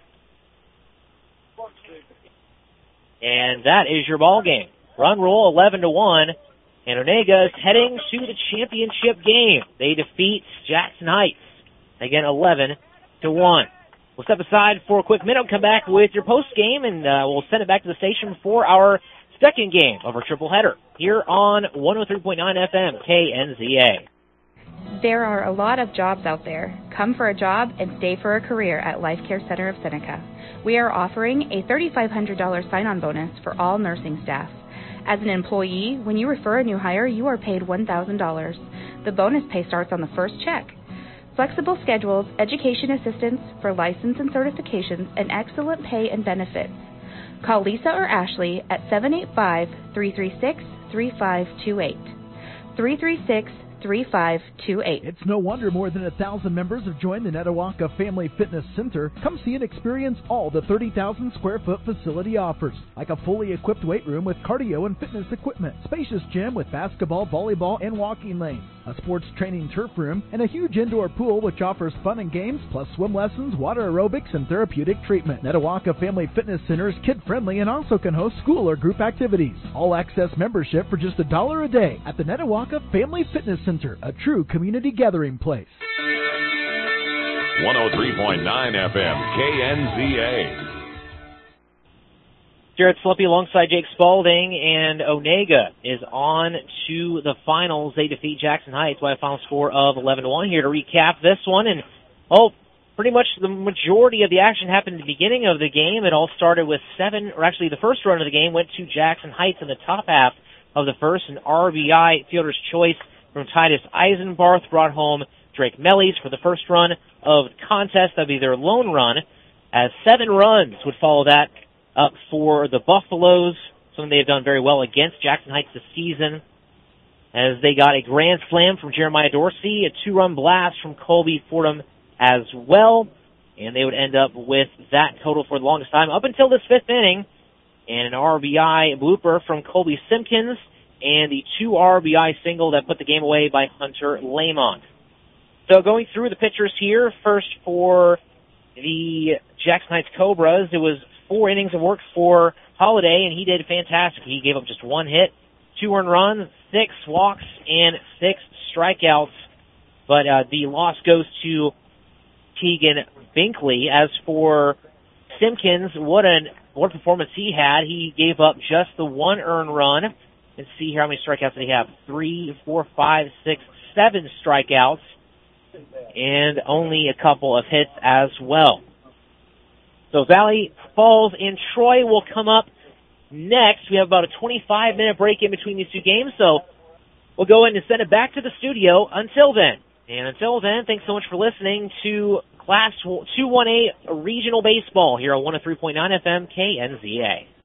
And that is your ball game. Run rule 11-1, and Onega is heading to the championship game. They defeat Jackson Heights again 11-1. We'll step aside for a quick minute. We'll come back with your post game, and we'll send it back to the station for our second game of our triple header here on 103.9 FM KNZA.
There are a lot of jobs out there. Come for a job and stay for a career at Life Care Center of Seneca. We are offering a $3,500 sign-on bonus for all nursing staff. As an employee, when you refer a new hire, you are paid $1,000. The bonus pay starts on the first check. Flexible schedules, education assistance for license and certifications, and excellent pay and benefits. Call Lisa or Ashley at 785-336-3528. 336-3528.
It's no wonder more than 1,000 members have joined the Netawaka Family Fitness Center. Come see and experience all the 30,000 square foot facility offers, like a fully equipped weight room with cardio and fitness equipment, spacious gym with basketball, volleyball, and walking lanes, a sports training turf room, and a huge indoor pool which offers fun and games, plus swim lessons, water aerobics, and therapeutic treatment. Netawaka Family Fitness Center is kid-friendly and also can host school or group activities. All-access membership for just $1 a day at the Netawaka Family Fitness Center, a true community gathering place.
103.9 FM, KNZA.
Jared Slumpy alongside Jake Spalding, and Onega is on to the finals. They defeat Jackson Heights by a final score of 11-1. Here to recap this one, and pretty much the majority of the action happened at the beginning of the game. It all started with the first run of the game went to Jackson Heights in the top half of the first, an RBI fielder's choice from Titus Eisenbarth brought home Drake Mellies for the first run of the contest. That would be their lone run, as 7 runs would follow that up for the Buffaloes, something they have done very well against Jackson Heights this season, as they got a grand slam from Jeremiah Dorsey, a 2-run blast from Colby Fordham as well, and they would end up with that total for the longest time up until this 5th inning, and an RBI blooper from Colby Simpkins, and the 2 RBI single that put the game away by Hunter Lamont. So going through the pitchers here, first for the Jackson Heights Cobras, it was 4 innings of work for Holiday, and he did fantastic. He gave up just 1 hit, 2 earned runs, 6 walks, and 6 strikeouts. But the loss goes to Tegan Binkley. As for Simpkins, what performance he had. He gave up just the 1 earned run. Let's see here how many strikeouts did he have. 3, 4, 5, 6, 7 strikeouts, and only a couple of hits as well. So Valley Falls and Troy will come up next. We have about a 25-minute break in between these two games, so we'll go ahead and send it back to the studio until then. And until then, thanks so much for listening to Class 2-1A Regional Baseball here on 103.9 FM KNZA.